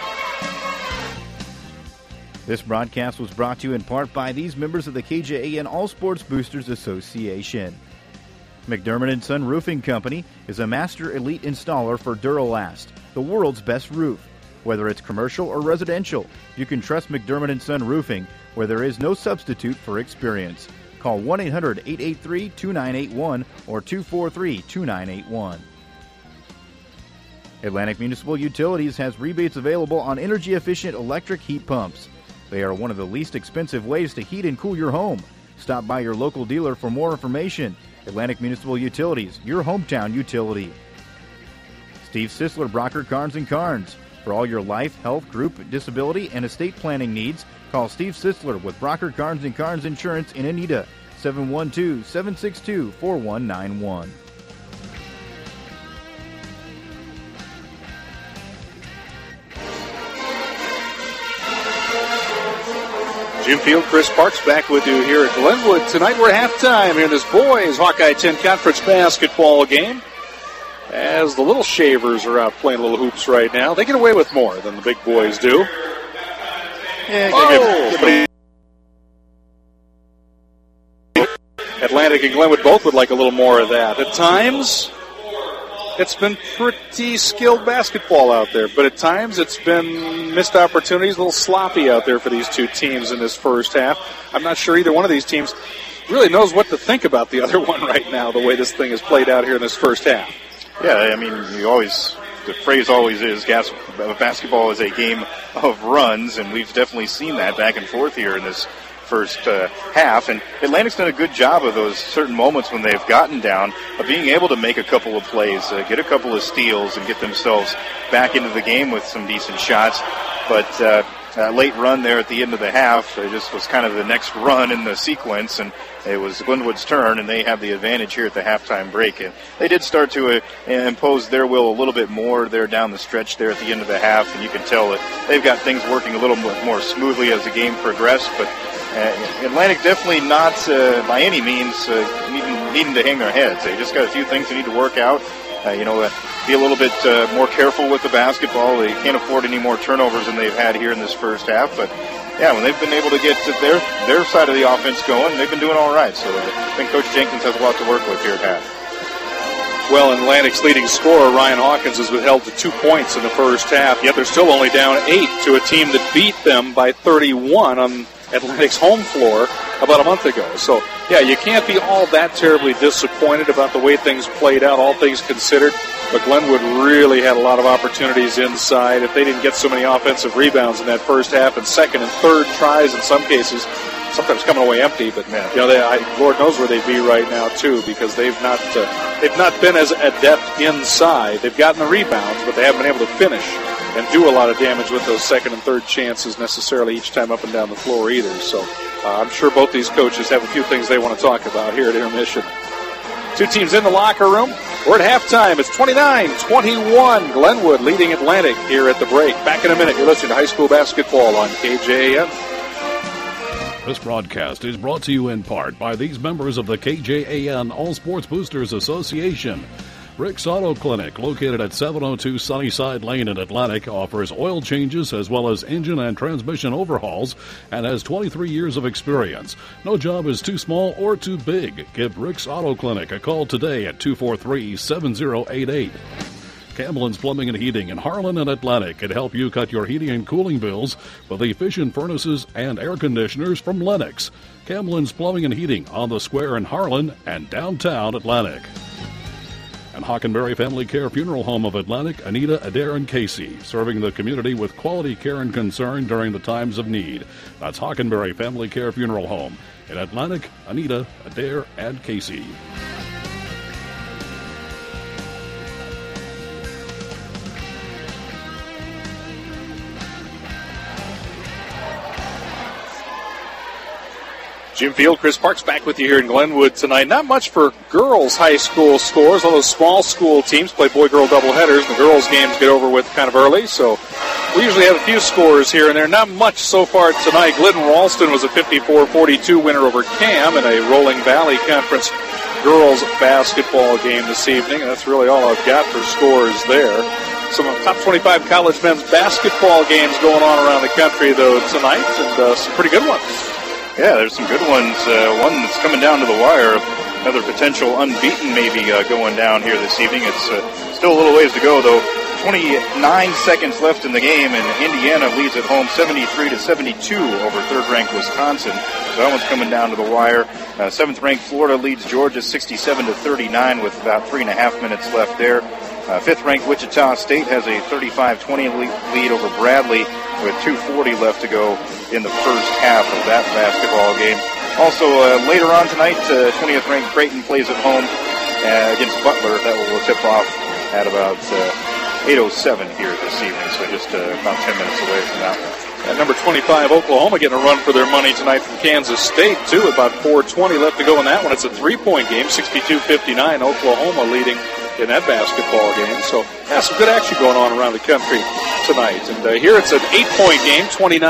This broadcast was brought to you in part by these members of the KJAN All Sports Boosters Association. McDermott & Son Roofing Company is a master elite installer for Duralast, the world's best roof. Whether it's commercial or residential, you can trust McDermott & Son Roofing, where there is no substitute for experience. Call 1-800-883-2981 or 243-2981. Atlantic Municipal Utilities has rebates available on energy-efficient electric heat pumps. They are one of the least expensive ways to heat and cool your home. Stop by your local dealer for more information. Atlantic Municipal Utilities, your hometown utility. Steve Sisler, Brocker Carnes & Carnes. For all your life, health, group, disability, and estate planning needs, call Steve Sisler with Brocker Carnes & Carnes Insurance in Anita, 712-762-4191. Jim Field, Chris Parks back with you here at Glenwood. Tonight we're at halftime here in this boys Hawkeye 10 Conference basketball game. As the little shavers are out playing little hoops right now. They get away with more than the big boys do. Atlantic and Glenwood both would like a little more of that. At times, it's been pretty skilled basketball out there, but at times it's been missed opportunities, a little sloppy out there for these two teams in this first half. I'm not sure either one of these teams really knows what to think about the other one right now, the way this thing is played out here in this first half. Yeah, I mean, the phrase always is basketball is a game of runs, and we've definitely seen that back and forth here in this first half. And Atlantic's done a good job of those certain moments when they've gotten down, of being able to make a couple of plays, get a couple of steals, and get themselves back into the game with some decent shots. But late run there at the end of the half, it just was kind of the next run in the sequence, and it was Glenwood's turn, and they have the advantage here at the halftime break. And they did start to impose their will a little bit more there down the stretch there at the end of the half, and you can tell that they've got things working a little bit more smoothly as the game progressed. But Atlantic definitely not by any means needing to hang their heads. They just got a few things they need to work out. Be a little bit more careful with the basketball. They can't afford any more turnovers than they've had here in this first half. But, yeah, when they've been able to get their side of the offense going, they've been doing all right. So I think Coach Jenkins has a lot to work with here at half. Well, Atlantic's leading scorer, Ryan Hawkins, has been held to 2 points in the first half, yet they're still only down 8 to a team that beat them by 31 on Atlantic's home floor about a month ago. So, yeah, you can't be all that terribly disappointed about the way things played out, all things considered. But Glenwood really had a lot of opportunities inside. If they didn't get so many offensive rebounds in that first half, and second and third tries in some cases, sometimes coming away empty. But Lord knows where they'd be right now too, because they've not been as adept inside. They've gotten the rebounds, but they haven't been able to finish and do a lot of damage with those second and third chances necessarily each time up and down the floor either. So I'm sure both these coaches have a few things they want to talk about here at intermission. Two teams in the locker room. We're at halftime. It's 29-21. Glenwood leading Atlantic here at the break. Back in a minute. You're listening to high school basketball on KJAN. This broadcast is brought to you in part by these members of the KJAN All Sports Boosters Association. Rick's Auto Clinic, located at 702 Sunnyside Lane in Atlantic, offers oil changes as well as engine and transmission overhauls and has 23 years of experience. No job is too small or too big. Give Rick's Auto Clinic a call today at 243-7088. Camblin's Plumbing and Heating in Harlan and Atlantic can help you cut your heating and cooling bills with efficient furnaces and air conditioners from Lennox. Camblin's Plumbing and Heating on the Square in Harlan and downtown Atlantic. And Hockenberry Family Care Funeral Home of Atlantic, Anita, Adair, and Casey, serving the community with quality care and concern during the times of need. That's Hockenberry Family Care Funeral Home in Atlantic, Anita, Adair, and Casey. Jim Field, Chris Parks back with you here in Glenwood tonight. Not much for girls' high school scores. All those small school teams play boy-girl doubleheaders. The girls' games get over with kind of early, so we usually have a few scores here and there. Not much so far tonight. Glidden Ralston was a 54-42 winner over Cam in a Rolling Valley Conference girls' basketball game this evening, and that's really all I've got for scores there. Some top 25 college men's basketball games going on around the country, though, tonight, and some pretty good ones. Yeah, there's some good ones. One that's coming down to the wire. Another potential unbeaten maybe going down here this evening. It's still a little ways to go, though. 29 seconds left in the game, and Indiana leads at home 73-72 over third-ranked Wisconsin. So that one's coming down to the wire. Seventh-ranked Florida leads Georgia 67-39 with about 3.5 minutes left there. Fifth-ranked Wichita State has a 35-20 lead over Bradley with 2:40 left to go in the first half of that basketball game. Also, later on tonight, 20th-ranked Creighton plays at home against Butler. That will tip off at about 8:07 here this evening, so just about 10 minutes away from that one. At number 25, Oklahoma getting a run for their money tonight from Kansas State, too. About 4:20 left to go in that one. It's a three-point game, 62-59. Oklahoma leading in that basketball game. So, yeah, some good action going on around the country tonight. And here it's an 8-point game,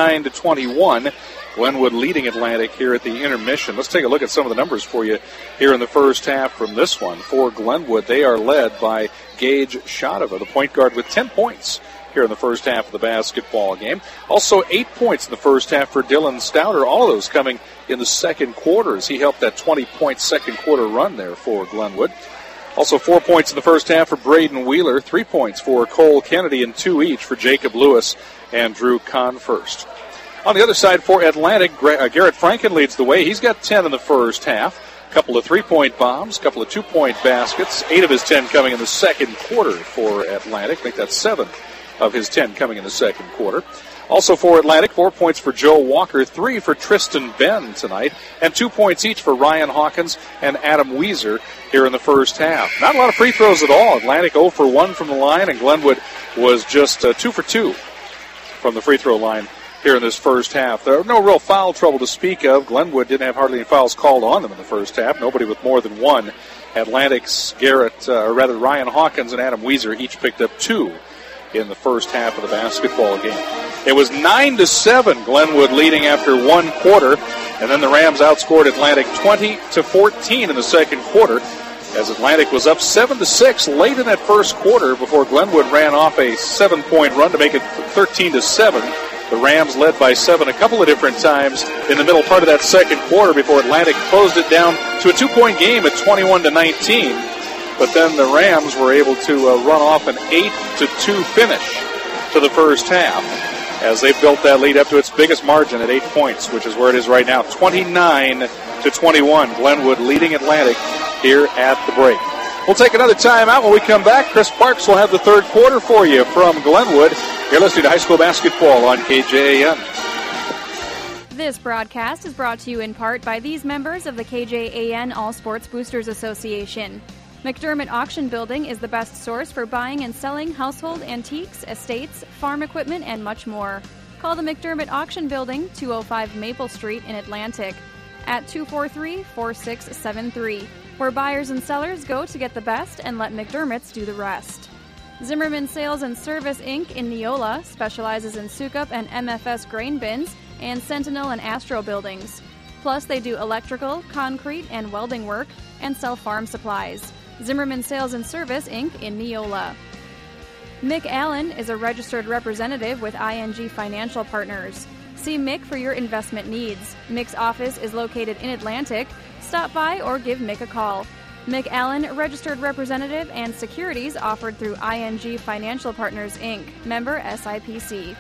29-21. Glenwood leading Atlantic here at the intermission. Let's take a look at some of the numbers for you here in the first half from this one. For Glenwood, they are led by Gage Shadova, the point guard, with 10 points here in the first half of the basketball game. Also 8 points in the first half for Dylan Stouter. All of those coming in the second quarter as he helped that 20-point second quarter run there for Glenwood. Also 4 points in the first half for Braden Wheeler, 3 points for Cole Kennedy, and 2 each for Jacob Lewis and Drew Confirst. On the other side for Atlantic, Garrett Franken leads the way. He's got 10 in the first half. A couple of 3-point bombs, a couple of 2-point baskets. 8 of his 10 coming in the second quarter for Atlantic. I think that's 7 of his 10 coming in the second quarter. Also for Atlantic, 4 points for Joe Walker, 3 for Tristan Ben tonight, and 2 points each for Ryan Hawkins and Adam Weiser here in the first half. Not a lot of free throws at all. Atlantic 0 for 1 from the line, and Glenwood was just 2 for 2 from the free throw line here in this first half. There was no real foul trouble to speak of. Glenwood didn't have hardly any fouls called on them in the first half. Nobody with more than 1. Atlantic's Ryan Hawkins and Adam Weiser each picked up 2 in the first half of the basketball game. It was 9-7, Glenwood leading after 1 quarter, and then the Rams outscored Atlantic 20-14 in the second quarter, as Atlantic was up 7-6 late in that first quarter before Glenwood ran off a 7-point run to make it 13-7. The Rams led by 7 a couple of different times in the middle part of that second quarter before Atlantic closed it down to a 2-point game at 21-19. But then the Rams were able to run off an 8-2 finish to the first half as they built that lead up to its biggest margin at 8 points, which is where it is right now, 29-21. Glenwood leading Atlantic here at the break. We'll take another time out. When we come back, Chris Parks will have the third quarter for you from Glenwood. You're listening to High School Basketball on KJAN. This broadcast is brought to you in part by these members of the KJAN All Sports Boosters Association. McDermott Auction Building is the best source for buying and selling household antiques, estates, farm equipment, and much more. Call the McDermott Auction Building, 205 Maple Street in Atlantic, at 243-4673, where buyers and sellers go to get the best and let McDermott's do the rest. Zimmerman Sales and Service, Inc. in Neola specializes in Sukup and MFS grain bins and Sentinel and Astro buildings. Plus, they do electrical, concrete, and welding work and sell farm supplies. Zimmerman Sales and Service, Inc. in Neola. Mick Allen is a registered representative with ING Financial Partners. See Mick for your investment needs. Mick's office is located in Atlantic. Stop by or give Mick a call. McAllen Registered Representative and securities offered through ING Financial Partners, Inc., member SIPC.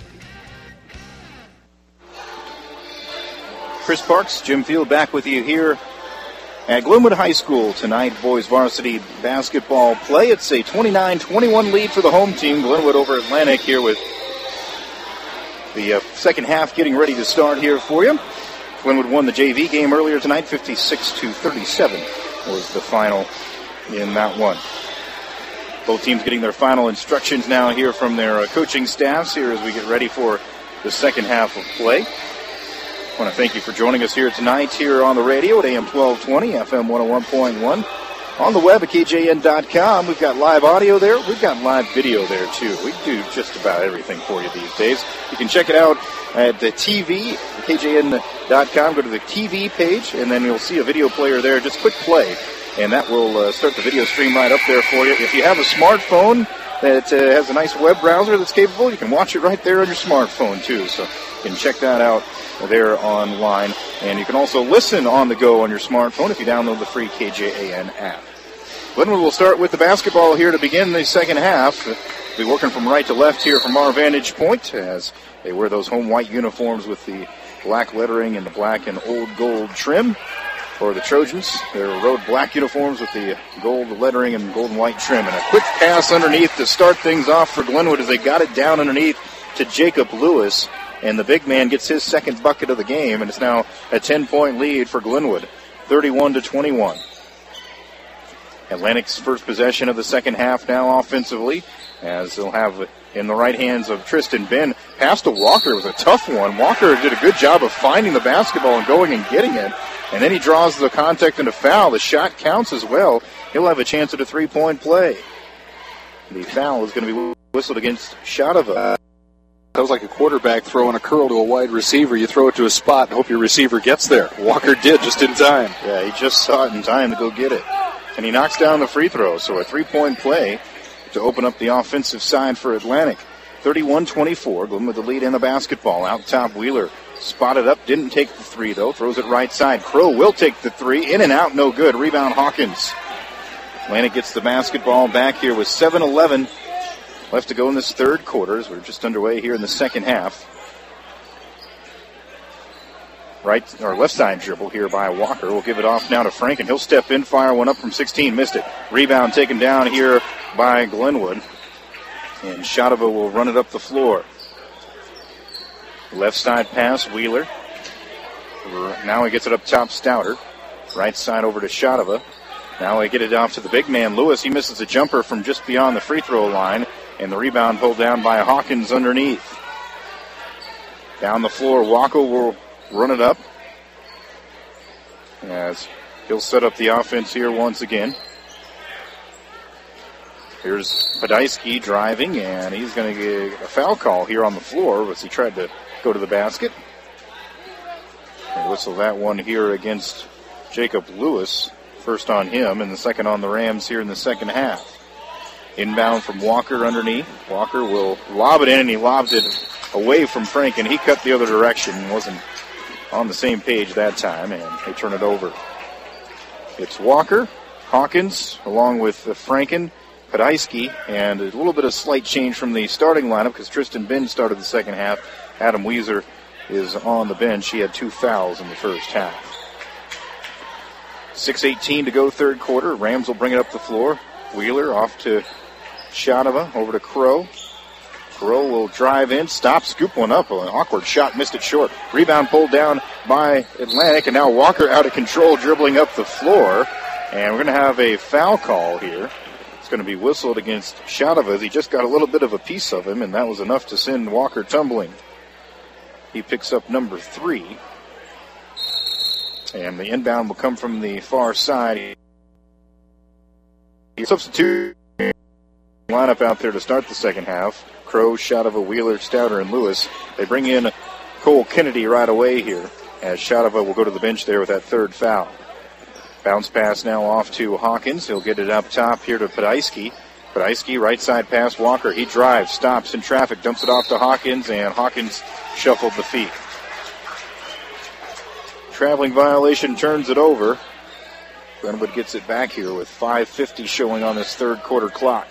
Chris Parks, Jim Field back with you here at Glenwood High School tonight. Boys varsity basketball play. It's a 29-21 lead for the home team. Glenwood over Atlantic here with the second half getting ready to start here for you. Glenwood won the JV game earlier tonight, 56-37 was the final in that one. Both teams getting their final instructions now here from their coaching staffs here as we get ready for the second half of play. I want to thank you for joining us here tonight here on the radio at AM 1220, FM 101.1. On the web at KJN.com, we've got live audio there. We've got live video there, too. We do just about everything for you these days. You can check it out at the TV, KJN.com. Go to the TV page, and then you'll see a video player there. Just click play, and that will start the video stream right up there for you. If you have a smartphone that has a nice web browser that's capable, you can watch it right there on your smartphone, too. So you can check that out there online. And you can also listen on the go on your smartphone if you download the free KJAN app. Glenwood will start with the basketball here to begin the second half. We'll be working from right to left here from our vantage point as they wear those home white uniforms with the black lettering and the black and old gold trim. For the Trojans, their road black uniforms with the gold lettering and gold and white trim. And a quick pass underneath to start things off for Glenwood as they got it down underneath to Jacob Lewis. And the big man gets his second bucket of the game, and it's now a 10-point lead for Glenwood, 31-21. Atlantic's first possession of the second half now offensively, as they'll have in the right hands of Tristan Ben. Pass to Walker. It was a tough one. Walker did a good job of finding the basketball and going and getting it, and then he draws the contact and a foul. The shot counts as well. He'll have a chance at a three-point play. The foul is going to be whistled against Shadova. That was like a quarterback throwing a curl to a wide receiver. You throw it to a spot and hope your receiver gets there. Walker did just in time. Yeah, he just saw it in time to go get it. And he knocks down the free throw. So a three-point play to open up the offensive side for Atlantic. 31-24, Glenwood with the lead in the basketball. Out top, Wheeler spotted up, didn't take the three, though. Throws it right side. Crow will take the three. In and out, no good. Rebound, Hawkins. Atlantic gets the basketball back here with 7:11 left to go in this third quarter as we're just underway here in the second half. Right or left side dribble here by Walker. We'll give it off now to Frank, and he'll step in, fire one up from 16, missed it. Rebound taken down here by Glenwood, and Shadova will run it up the floor. Left side pass, Wheeler. Now he gets it up top, Stouter. Right side over to Shadova. Now they get it off to the big man, Lewis. He misses a jumper from just beyond the free throw line, and the rebound pulled down by Hawkins underneath. Down the floor, Walker will run it up as he'll set up the offense here once again. Here's Podolsky driving, and he's going to get a foul call here on the floor as he tried to go to the basket. They whistle that one here against Jacob Lewis. First on him and the second on the Rams here in the second half. Inbound from Walker underneath. Walker will lob it in, and he lobs it away from Frank, and he cut the other direction. Wasn't on the same page that time, and they turn it over. It's Walker, Hawkins, along with Franken, Podolsky, and a little bit of slight change from the starting lineup because Tristan Ben started the second half. Adam Weiser is on the bench. He had 2 fouls in the first half. 6:18 to go third quarter. Rams will bring it up the floor. Wheeler off to Shadova, over to Crow. Crow will drive in, stop, scoop one up. An awkward shot, missed it short. Rebound pulled down by Atlantic, and now Walker out of control, dribbling up the floor. And we're going to have a foul call here. It's going to be whistled against Shadova. He just got a little bit of a piece of him, and that was enough to send Walker tumbling. He picks up number 3. And the inbound will come from the far side. Substitute lineup out there to start the second half. Crow, Shadova, Wheeler, Stouter, and Lewis. They bring in Cole Kennedy right away here as Shadova will go to the bench there with that third foul. Bounce pass now off to Hawkins. He'll get it up top here to Podolsky. Podolsky, right side pass, Walker. He drives, stops in traffic, dumps it off to Hawkins, and Hawkins shuffled the feet. Traveling violation turns it over. Glenwood gets it back here with 5:50 showing on this third quarter clock.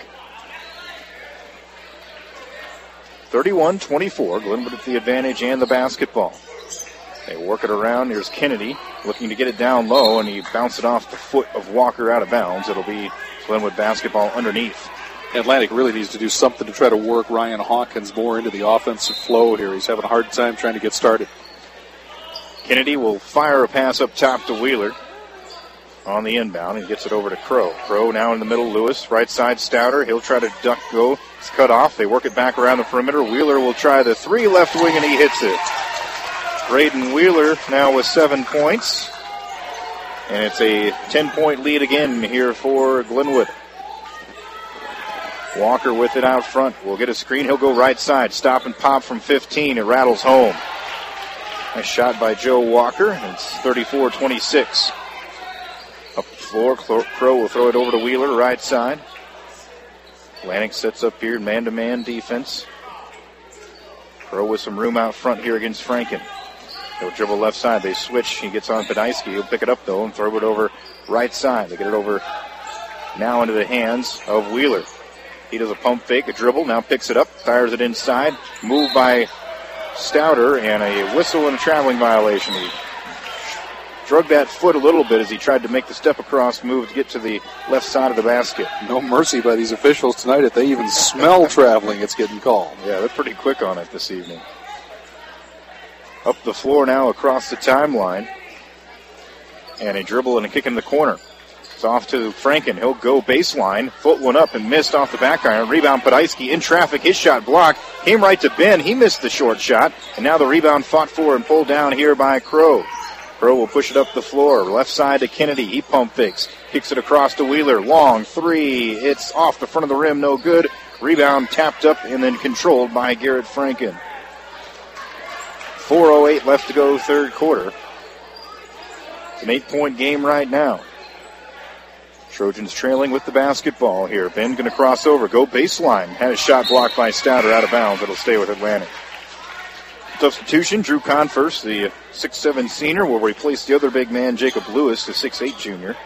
31-24, Glenwood with the advantage and the basketball. They work it around. Here's Kennedy looking to get it down low, and he bounced it off the foot of Walker out of bounds. It'll be Glenwood basketball underneath. Atlantic really needs to do something to try to work Ryan Hawkins more into the offensive flow here. He's having a hard time trying to get started. Kennedy will fire a pass up top to Wheeler on the inbound and gets it over to Crow. Crow now in the middle. Lewis, right side Stouter. He'll try to duck go. It's cut off. They work it back around the perimeter. Wheeler will try the three left wing, and he hits it. Braden Wheeler now with 7 points. And it's a 10-point lead again here for Glenwood. Walker with it out front. Will get a screen. He'll go right side. Stop and pop from 15. It rattles home. Nice shot by Joe Walker. It's 34-26. Up the floor. Crow will throw it over to Wheeler, right side. Atlantic sets up here, man-to-man defense. Crow with some room out front here against Franken. He'll dribble left side. They switch. He gets on Podolsky. He'll pick it up, though, and throw it over right side. They get it over now into the hands of Wheeler. He does a pump fake, a dribble, now picks it up, fires it inside. Move by Stouter, and a whistle and a traveling violation. He drug that foot a little bit as he tried to make the step across move to get to the left side of the basket. No mercy by these officials tonight. If they even smell traveling, it's getting called. Yeah, they're pretty quick on it this evening. Up the floor now across the timeline. And a dribble and a kick in the corner. It's off to Franken. He'll go baseline. Foot one up and missed off the back iron. Rebound Podolsky in traffic. His shot blocked. Came right to Ben. He missed the short shot. And now the rebound fought for and pulled down here by Crow. Crow will push it up the floor. Left side to Kennedy. He pump fakes. Kicks it across to Wheeler. Long three. It's off the front of the rim. No good. Rebound tapped up and then controlled by Garrett Franken. 4:08 left to go third quarter. It's an 8-point game right now. Trojans trailing with the basketball here. Ben going to cross over, go baseline. Had a shot blocked by Stouter out of bounds. It'll stay with Atlantic. Substitution, Drew Converse, the 6'7 senior, will replace the other big man, Jacob Lewis, the 6'8 junior.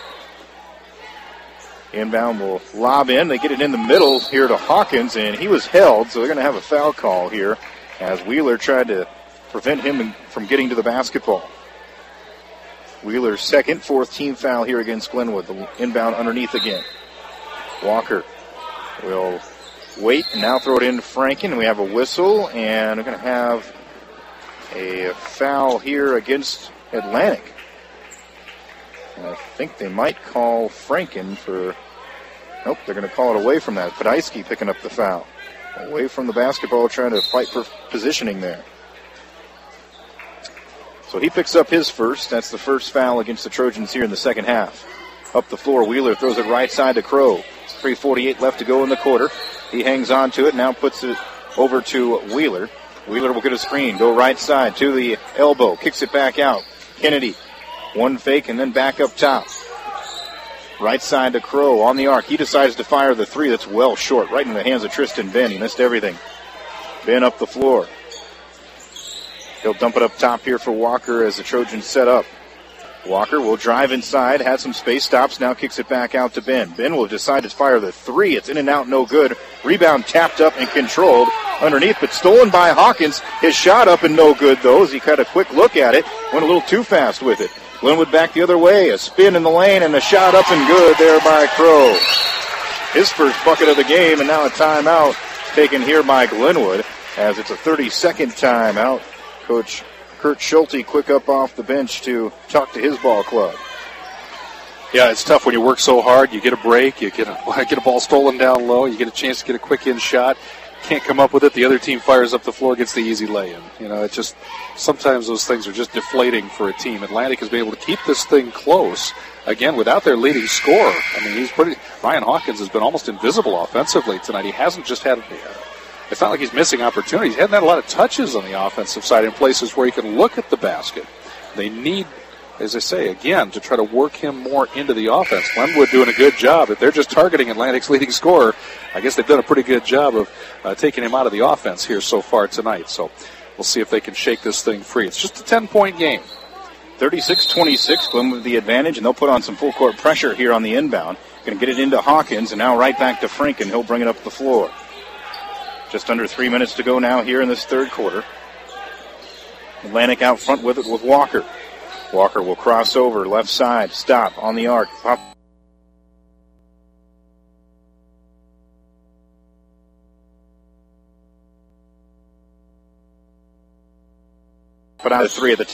Inbound will lob in. They get it in the middle here to Hawkins, and he was held, so they're going to have a foul call here as Wheeler tried to prevent him from getting to the basketball. Wheeler's second, fourth team foul here against Glenwood. The inbound underneath again. Walker will wait and now throw it in to Franken. We have a whistle, and we're going to have a foul here against Atlantic. And I think they might call Franken for... Nope, they're going to call it away from that. Podolsky picking up the foul. Away from the basketball, trying to fight for positioning there. So he picks up his first. That's the first foul against the Trojans here in the second half. Up the floor, Wheeler throws it right side to Crow. 3:48 left to go in the quarter. He hangs on to it, now puts it over to Wheeler. Wheeler will get a screen, go right side to the elbow, kicks it back out. Kennedy, one fake and then back up top. Right side to Crow on the arc. He decides to fire the three that's well short, right in the hands of Tristan Ben. He missed everything. Ben up the floor. He'll dump it up top here for Walker as the Trojans set up. Walker will drive inside, has some space, stops, now kicks it back out to Ben. Ben will decide to fire the three. It's in and out, no good. Rebound tapped up and controlled underneath, but stolen by Hawkins. His shot up and no good, though, as he got a quick look at it. Went a little too fast with it. Glenwood back the other way. A spin in the lane and a shot up and good there by Crow. His first bucket of the game, and now a timeout taken here by Glenwood as it's a 30-second timeout. Coach Kurt Schulte quick up off the bench to talk to his ball club. Yeah, it's tough when you work so hard. You get a break, you get a ball stolen down low, you get a chance to get a quick in shot. Can't come up with it. The other team fires up the floor, gets the easy lay-in. You know, it's just sometimes those things are just deflating for a team. Atlantic has been able to keep this thing close again without their leading scorer. I mean, Ryan Hawkins has been almost invisible offensively tonight. He hasn't just had. It's not like he's missing opportunities. He hasn't had a lot of touches on the offensive side in places where he can look at the basket. They need, as I say, again, to try to work him more into the offense. Glenwood doing a good job. If they're just targeting Atlantic's leading scorer, I guess they've done a pretty good job of taking him out of the offense here so far tonight. So we'll see if they can shake this thing free. It's just a 10-point game. 36-26, Glenwood with the advantage, and they'll put on some full court pressure here on the inbound. Going to get it into Hawkins, and now right back to Franken. He'll bring it up the floor. Just under 3 minutes to go now here in this third quarter. Atlantic out front with it with Walker. Walker will cross over, left side, stop on the arc. Pop. Put out a three at the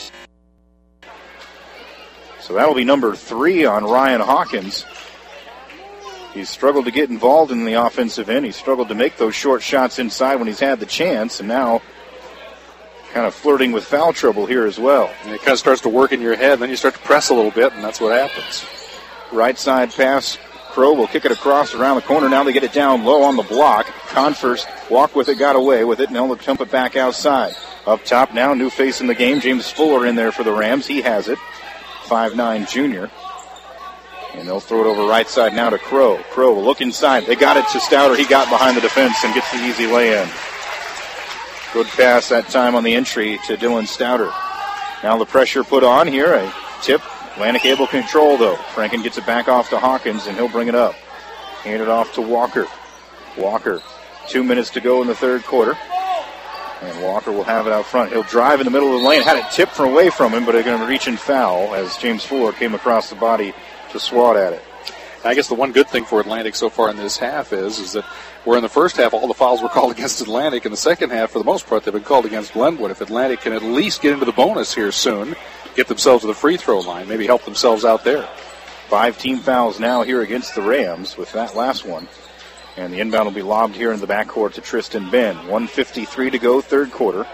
So that'll be number 3 on Ryan Hawkins. He's struggled to get involved in the offensive end. He's struggled to make those short shots inside when he's had the chance, and now kind of flirting with foul trouble here as well. And it kind of starts to work in your head, then you start to press a little bit, and that's what happens. Right side pass. Crow will kick it across around the corner. Now they get it down low on the block. Converse walked with it, got away with it, and they'll dump it back outside. Up top now, new face in the game. James Fuller in there for the Rams. He has it. 5'9" junior. And they'll throw it over right side now to Crow. Crow will look inside. They got it to Stouter. He got behind the defense and gets the easy lay-in. Good pass that time on the entry to Dylan Stouter. Now the pressure put on here. A tip. Atlantic able to control, though. Franken gets it back off to Hawkins, and he'll bring it up. Hand it off to Walker. Walker, 2 minutes to go in the third quarter. And Walker will have it out front. He'll drive in the middle of the lane. Had it tipped from away from him, but they're going to reach and foul as James Fuller came across the body to swat at it. I guess the one good thing for Atlantic so far in this half is that where in the first half all the fouls were called against Atlantic, in the second half, for the most part, they've been called against Glenwood. If Atlantic can at least get into the bonus here soon, get themselves to the free throw line, maybe help themselves out there. 5 team fouls now here against the Rams with that last one. And the inbound will be lobbed here in the backcourt to Tristan Ben. 1:53 to go, third quarter.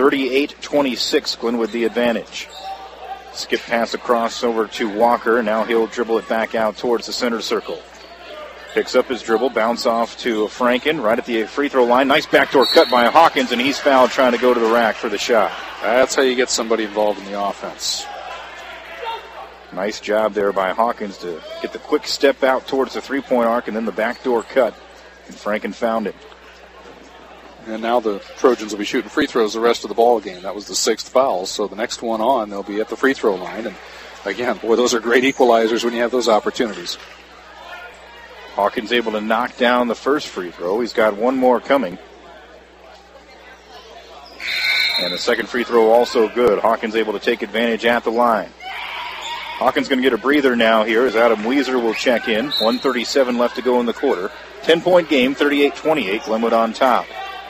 38-26, Glenwood the advantage. Skip pass across over to Walker. Now he'll dribble it back out towards the center circle. Picks up his dribble, bounce off to Franken right at the free throw line. Nice backdoor cut by Hawkins, and he's fouled trying to go to the rack for the shot. That's how you get somebody involved in the offense. Nice job there by Hawkins to get the quick step out towards the three-point arc and then the backdoor cut. And Franken found it. And now the Trojans will be shooting free throws the rest of the ball game. That was the 6th foul, so the next one on, they'll be at the free throw line. And again, boy, those are great equalizers when you have those opportunities. Hawkins able to knock down the first free throw. He's got one more coming. And the second free throw also good. Hawkins able to take advantage at the line. Hawkins going to get a breather now here as Adam Weezer will check in. 1:37 left to go in the quarter. 10-point game, 38-28, Glenwood on top.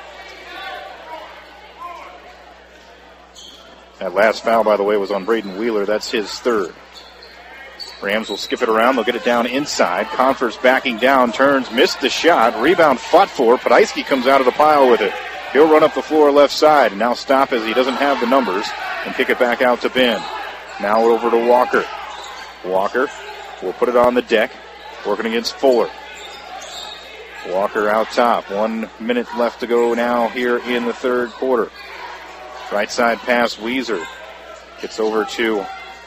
That last foul, by the way, was on Braden Wheeler. That's his third. Rams will skip it around. They'll get it down inside. Converse backing down, turns, missed the shot. Rebound fought for. Podolsky comes out of the pile with it. He'll run up the floor left side and now stop as he doesn't have the numbers and kick it back out to Ben. Now over to Walker. Walker will put it on the deck, working against Fuller. Walker out top. 1 minute left to go now here in the third quarter. Right side pass, Weezer. Gets over to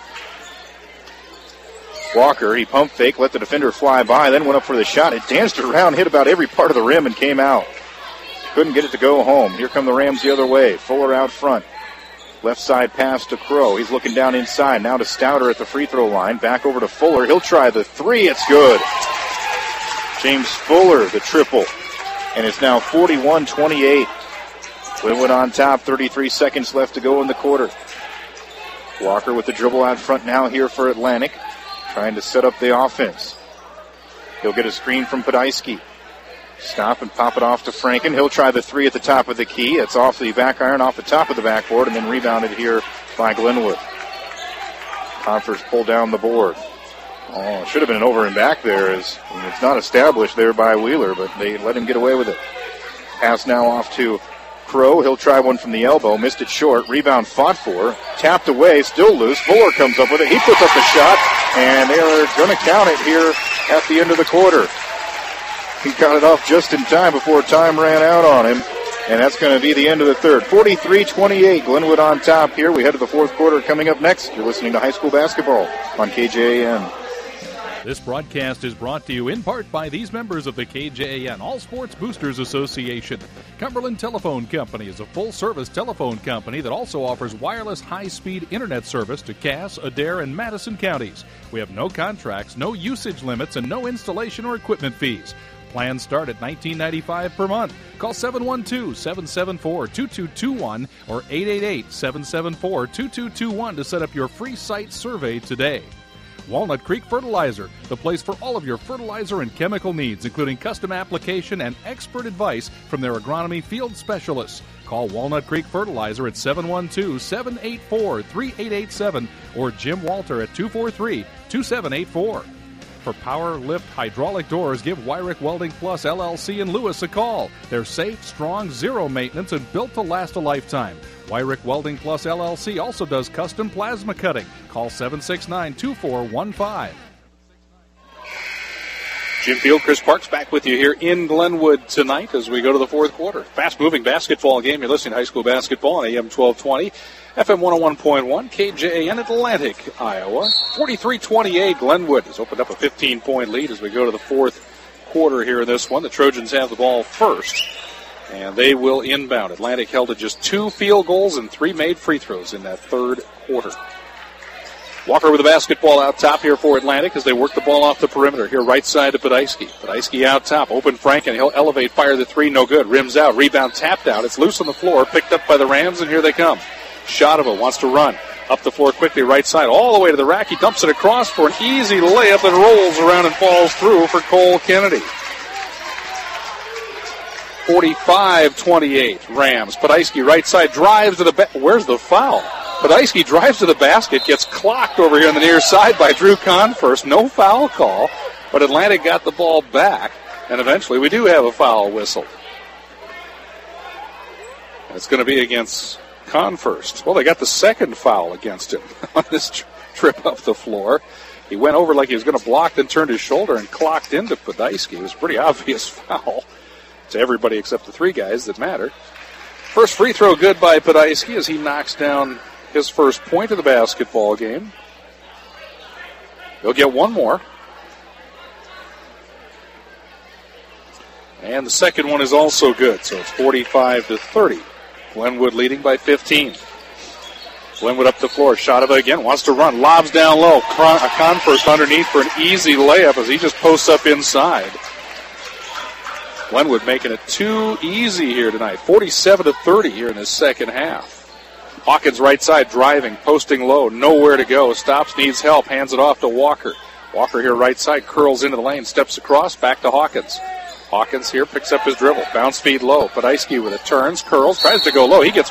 Walker. He pump fake, let the defender fly by, then went up for the shot. It danced around, hit about every part of the rim, and came out. Couldn't get it to go home. Here come the Rams the other way. Fuller out front. Left side pass to Crow. He's looking down inside. Now to Stouter at the free throw line. Back over to Fuller. He'll try the three. It's good. James Fuller, the triple. And it's now 41-28. Glenwood on top. 33 seconds left to go in the quarter. Walker with the dribble out front now here for Atlantic. Trying to set up the offense. He'll get a screen from Podolsky. Stop and pop it off to Franken. He'll try the three at the top of the key. It's off the back iron, off the top of the backboard, and then rebounded here by Glenwood. Converse pulled down the board. Oh, should have been an over and back there. It's not established there by Wheeler, but they let him get away with it. Pass now off to Crow. He'll try one from the elbow. Missed it short. Rebound fought for. Tapped away. Still loose. Fuller comes up with it. He puts up the shot, and they are going to count it here at the end of the quarter. He got it off just in time before time ran out on him. And that's going to be the end of the third. 43-28, Glenwood on top here. We head to the fourth quarter coming up next. You're listening to high school basketball on KJAN. This broadcast is brought to you in part by these members of the KJAN All Sports Boosters Association. Cumberland Telephone Company is a full-service telephone company that also offers wireless high-speed internet service to Cass, Adair, and Madison counties. We have no contracts, no usage limits, and no installation or equipment fees. Plans start at $19.95 per month. Call 712-774-2221 or 888-774-2221 to set up your free site survey today. Walnut Creek Fertilizer, the place for all of your fertilizer and chemical needs, including custom application and expert advice from their agronomy field specialists. Call Walnut Creek Fertilizer at 712-784-3887 or Jim Walter at 243-2784. For power lift hydraulic doors, give Wyrick Welding Plus LLC in Lewis a call. They're safe, strong, zero maintenance, and built to last a lifetime. Wyrick Welding Plus LLC also does custom plasma cutting. Call 769-2415. Jim Field, Chris Parks back with you here in Glenwood tonight as we go to the fourth quarter. Fast-moving basketball game. You're listening to high school basketball on AM 1220, FM 101.1, KJAN Atlantic, Iowa. 43-28, Glenwood has opened up a 15-point lead as we go to the fourth quarter here in this one. The Trojans have the ball first, and they will inbound. Atlantic held to just 2 field goals and 3 made free throws in that third quarter. Walker with the basketball out top here for Atlantic as they work the ball off the perimeter. Here right side to Podolsky. Podolsky out top. Open Franken. He'll elevate, fire the three. No good. Rims out. Rebound tapped out. It's loose on the floor. Picked up by the Rams, and here they come. Shadova wants to run. Up the floor quickly, right side. All the way to the rack. He dumps it across for an easy layup and rolls around and falls through for Cole Kennedy. 45-28, Rams. Podolsky right side drives to the where's the foul? Podolsky drives to the basket, gets clocked over here on the near side by Drew Converse. No foul call, but Atlantic got the ball back, and eventually we do have a foul whistle. And it's going to be against Converse. Well, they got the second foul against him on this trip up the floor. He went over like he was going to block, then turned his shoulder and clocked into Podolsky. It was a pretty obvious foul to everybody except the 3 guys that matter. First free throw good by Podolsky as he knocks down his first point of the basketball game. He'll get one more. And the second one is also good, so it's 45-30. Glenwood leading by 15. Glenwood up the floor. Shadova again wants to run. Lobs down low. Converse underneath for an easy layup as he just posts up inside. Glenwood making it too easy here tonight. 47-30 here in his second half. Hawkins right side driving, posting low, nowhere to go. Stops, needs help, hands it off to Walker. Walker here right side, curls into the lane, steps across, back to Hawkins. Hawkins here picks up his dribble, bounce speed low. Podolsky with it, turns, curls, tries to go low. He gets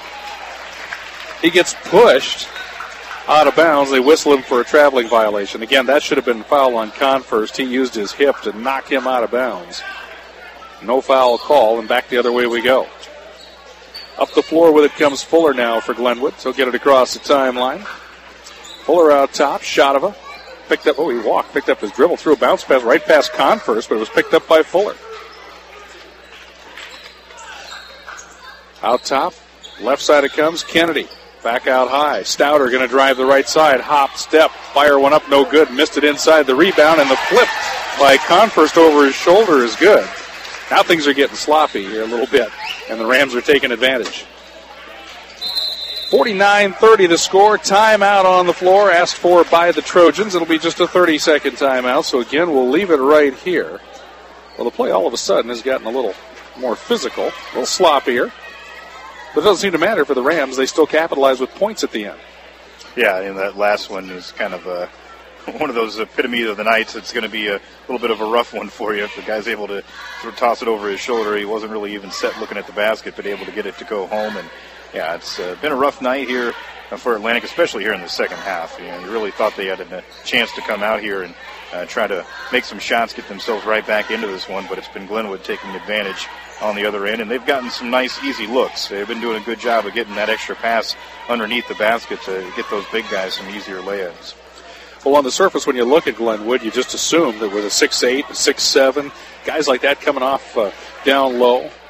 pushed out of bounds. They whistle him for a traveling violation. Again, that should have been a foul on Converse. He used his hip to knock him out of bounds. No foul call, and back the other way we go. Up the floor with it comes Fuller now for Glenwood. So get it across the timeline. Fuller out top. Shadova picked up. Oh, he walked. Picked up his dribble. Threw a bounce pass right past Converse, but it was picked up by Fuller. Out top. Left side it comes. Kennedy. Back out high. Stouter going to drive the right side. Hop, step. Fire one up. No good. Missed it inside the rebound. And the flip by Converse over his shoulder is good. Now things are getting sloppy here a little bit, and the Rams are taking advantage. 49-30 the score. Timeout on the floor asked for by the Trojans. It'll be just a 30-second timeout, so again, we'll leave it right here. Well, the play all of a sudden has gotten a little more physical, a little sloppier. But it doesn't seem to matter for the Rams. They still capitalize with points at the end. Yeah, and that last one is kind of one of those epitome of the nights. It's going to be a little bit of a rough one for you. If the guy's able to sort of toss it over his shoulder, he wasn't really even set looking at the basket, but able to get it to go home. And, yeah, it's been a rough night here for Atlantic, especially here in the second half. You know, you really thought they had a chance to come out here and try to make some shots, get themselves right back into this one, but it's been Glenwood taking advantage on the other end, and they've gotten some nice, easy looks. They've been doing a good job of getting that extra pass underneath the basket to get those big guys some easier layups. Well, on the surface, when you look at Glenwood, you just assume that with a 6'8", 6'7", guys like that coming off down low,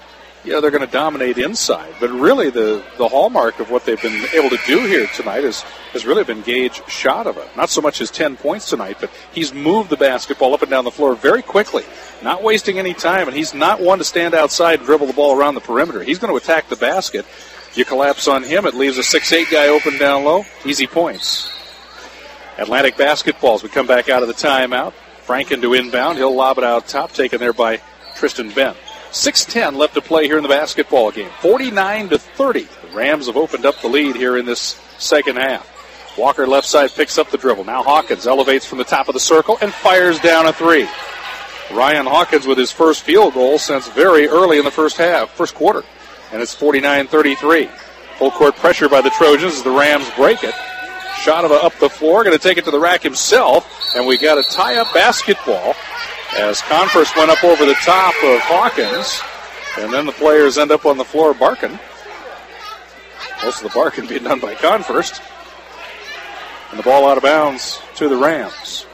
they're going to dominate inside. But really the hallmark of what they've been able to do here tonight has really been Gage Shadova. Not so much his 10 points tonight, but he's moved the basketball up and down the floor very quickly, not wasting any time, and he's not one to stand outside and dribble the ball around the perimeter. He's going to attack the basket. You collapse on him, it leaves a 6'8" guy open down low. Easy points. Atlantic basketball as we come back out of the timeout. Franken to inbound. He'll lob it out top, taken there by Tristan Benn. 6:10 left to play here in the basketball game. 49-30. The Rams have opened up the lead here in this second half. Walker left side picks up the dribble. Now Hawkins elevates from the top of the circle and fires down a three. Ryan Hawkins with his first field goal since very early in the first quarter. And it's 49-33. Full court pressure by the Trojans as the Rams break it. Shadova up the floor, going to take it to the rack himself. And we got a tie-up basketball as Converse went up over the top of Hawkins. And then the players end up on the floor barking. Most of the barking being done by Converse. And the ball out of bounds to the Rams.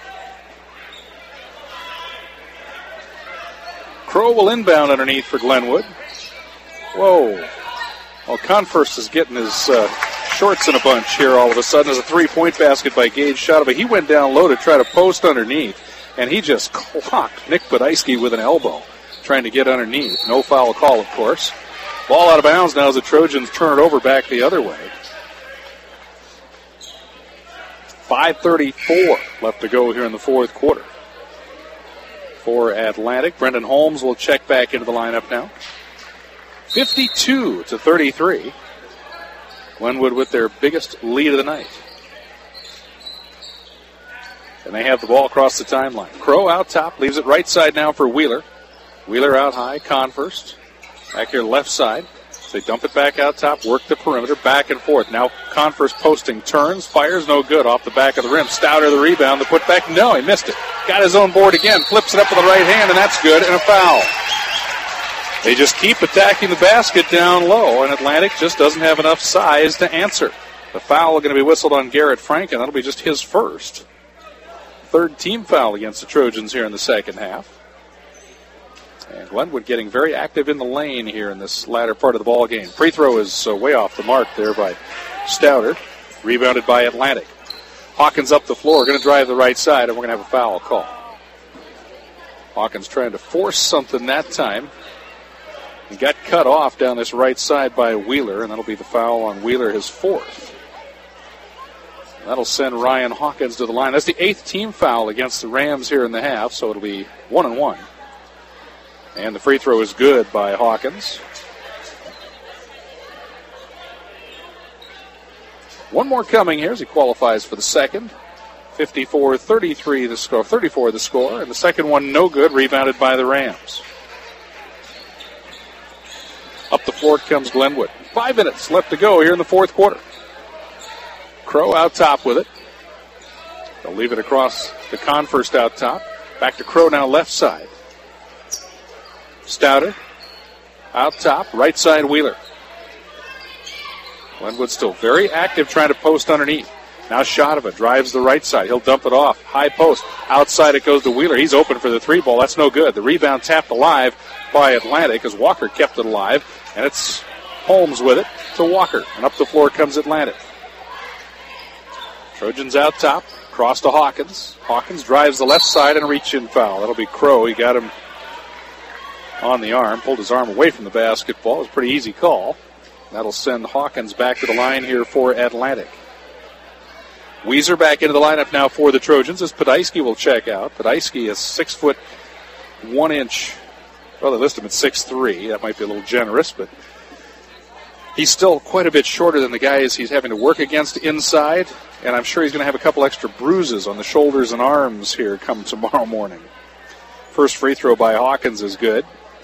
Crow will inbound underneath for Glenwood. Whoa. Well, Converse is getting his shorts in a bunch here all of a sudden. There's a three-point basket by Gage Shadova. He went down low to try to post underneath, and he just clocked Nick Podolsky with an elbow, trying to get underneath. No foul call, of course. Ball out of bounds now as the Trojans turn it over back the other way. 5:34 left to go here in the fourth quarter. For Atlantic, Brendan Holmes will check back into the lineup now. 52-33. Glenwood with their biggest lead of the night. And they have the ball across the timeline. Crow out top, leaves it right side now for Wheeler. Wheeler out high, Converse. Back here left side. So they dump it back out top, work the perimeter, back and forth. Now Converse posting, turns, fires, no good, off the back of the rim. Stouter the rebound, the putback, no, he missed it. Got his own board again, flips it up with the right hand, and that's good, and a foul. They just keep attacking the basket down low, and Atlantic just doesn't have enough size to answer. The foul going to be whistled on Garrett Franken. That'll be just his first. Third team foul against the Trojans here in the second half. And Glenwood getting very active in the lane here in this latter part of the ball game. Free throw is way off the mark there by Stouter. Rebounded by Atlantic. Hawkins up the floor, going to drive the right side, and we're going to have a foul call. Hawkins trying to force something that time. He got cut off down this right side by Wheeler, and that'll be the foul on Wheeler, his fourth. That'll send Ryan Hawkins to the line. That's the eighth team foul against the Rams here in the half, so it'll be 1-1. And the free throw is good by Hawkins. One more coming here as he qualifies for the second. 54-33 the score, 34 the score, and the second one no good, rebounded by the Rams. Up the floor comes Glenwood. 5 minutes left to go here in the fourth quarter. Crow out top with it. They'll leave it across the Converse out top. Back to Crow now left side. Stouter out top, right side Wheeler. Glenwood still very active trying to post underneath. Now Shadova drives the right side. He'll dump it off. High post. Outside it goes to Wheeler. He's open for the three ball. That's no good. The rebound tapped alive by Atlantic as Walker kept it alive. And it's Holmes with it to Walker. And up the floor comes Atlantic. Trojans out top. Cross to Hawkins. Hawkins drives the left side and a reach-in foul. That'll be Crow. He got him on the arm. Pulled his arm away from the basketball. It was a pretty easy call. That'll send Hawkins back to the line here for Atlantic. Weiser back into the lineup now for the Trojans as Podolsky will check out. Podolsky is 6'1". Well, they list him at 6'3". That might be a little generous, but he's still quite a bit shorter than the guys he's having to work against inside. And I'm sure he's going to have a couple extra bruises on the shoulders and arms here come tomorrow morning. First free throw by Hawkins is good.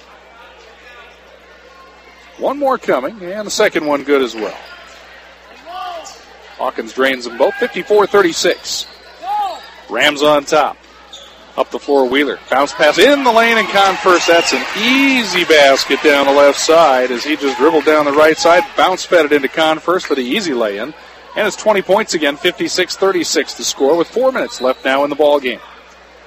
One more coming, and the second one good as well. Hawkins drains them both, 54-36. Rams on top. Up the floor, Wheeler. Bounce pass in the lane and Converse. That's an easy basket down the left side as he just dribbled down the right side. Bounce fed it into Converse for the easy lay-in. And it's 20 points again, 56-36 the score with 4 minutes left now in the ball game.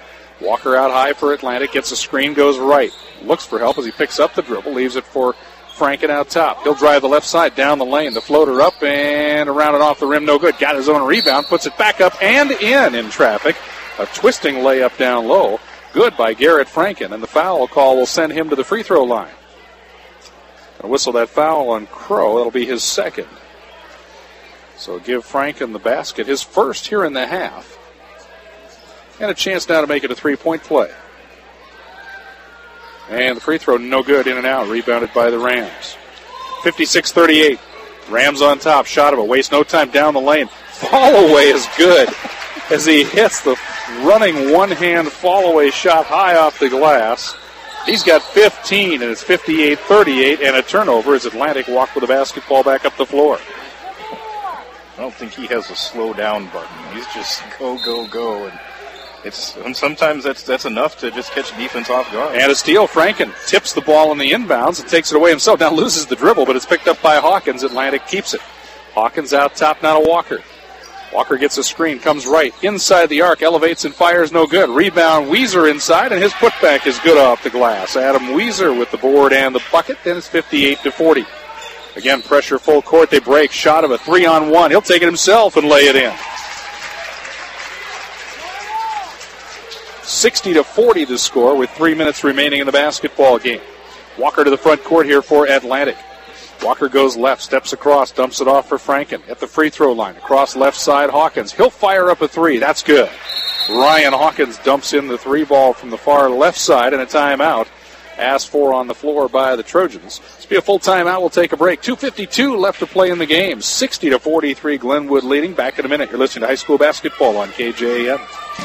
Walker out high for Atlantic, gets a screen, goes right. Looks for help as he picks up the dribble, leaves it for Franken out top. He'll drive the left side down the lane. The floater up and around and off the rim. No good. Got his own rebound. Puts it back up and in traffic. A twisting layup down low. Good by Garrett Franken. And the foul call will send him to the free throw line. Gonna whistle that foul on Crow. That'll be his second. So give Franken the basket. His first here in the half. And a chance now to make it a three-point play. And the free throw no good, in and out, rebounded by the Rams. 56-38. Rams on top, shot of it, waste no time down the lane. Fall away is good as he hits the running one-hand fall away shot high off the glass. He's got 15, and it's 58-38, and a turnover as Atlantic walk with the basketball back up the floor. I don't think he has a slow down button. He's just go, go, go, and sometimes that's enough to just catch defense off guard. And a steal. Franken tips the ball in the inbounds and takes it away himself. Now loses the dribble, but it's picked up by Hawkins. Atlantic keeps it. Hawkins out top now to Walker. Walker gets a screen, comes right inside the arc, elevates and fires, no good. Rebound, Weezer inside, and his putback is good off the glass. Adam Weezer with the board and the bucket. Then it's 58-40. Again, pressure full court. They break. Shot of a 3-on-1. He'll take it himself and lay it in. 60-40 the score with 3 minutes remaining in the basketball game. Walker to the front court here for Atlantic. Walker goes left, steps across, dumps it off for Franken at the free throw line. Across left side, Hawkins. He'll fire up a three. That's good. Ryan Hawkins dumps in the three ball from the far left side, and a timeout asked for on the floor by the Trojans. This will be a full timeout. We'll take a break. 2:52 left to play in the game. 60-43 Glenwood leading. Back in a minute. You're listening to high school basketball on KJAM.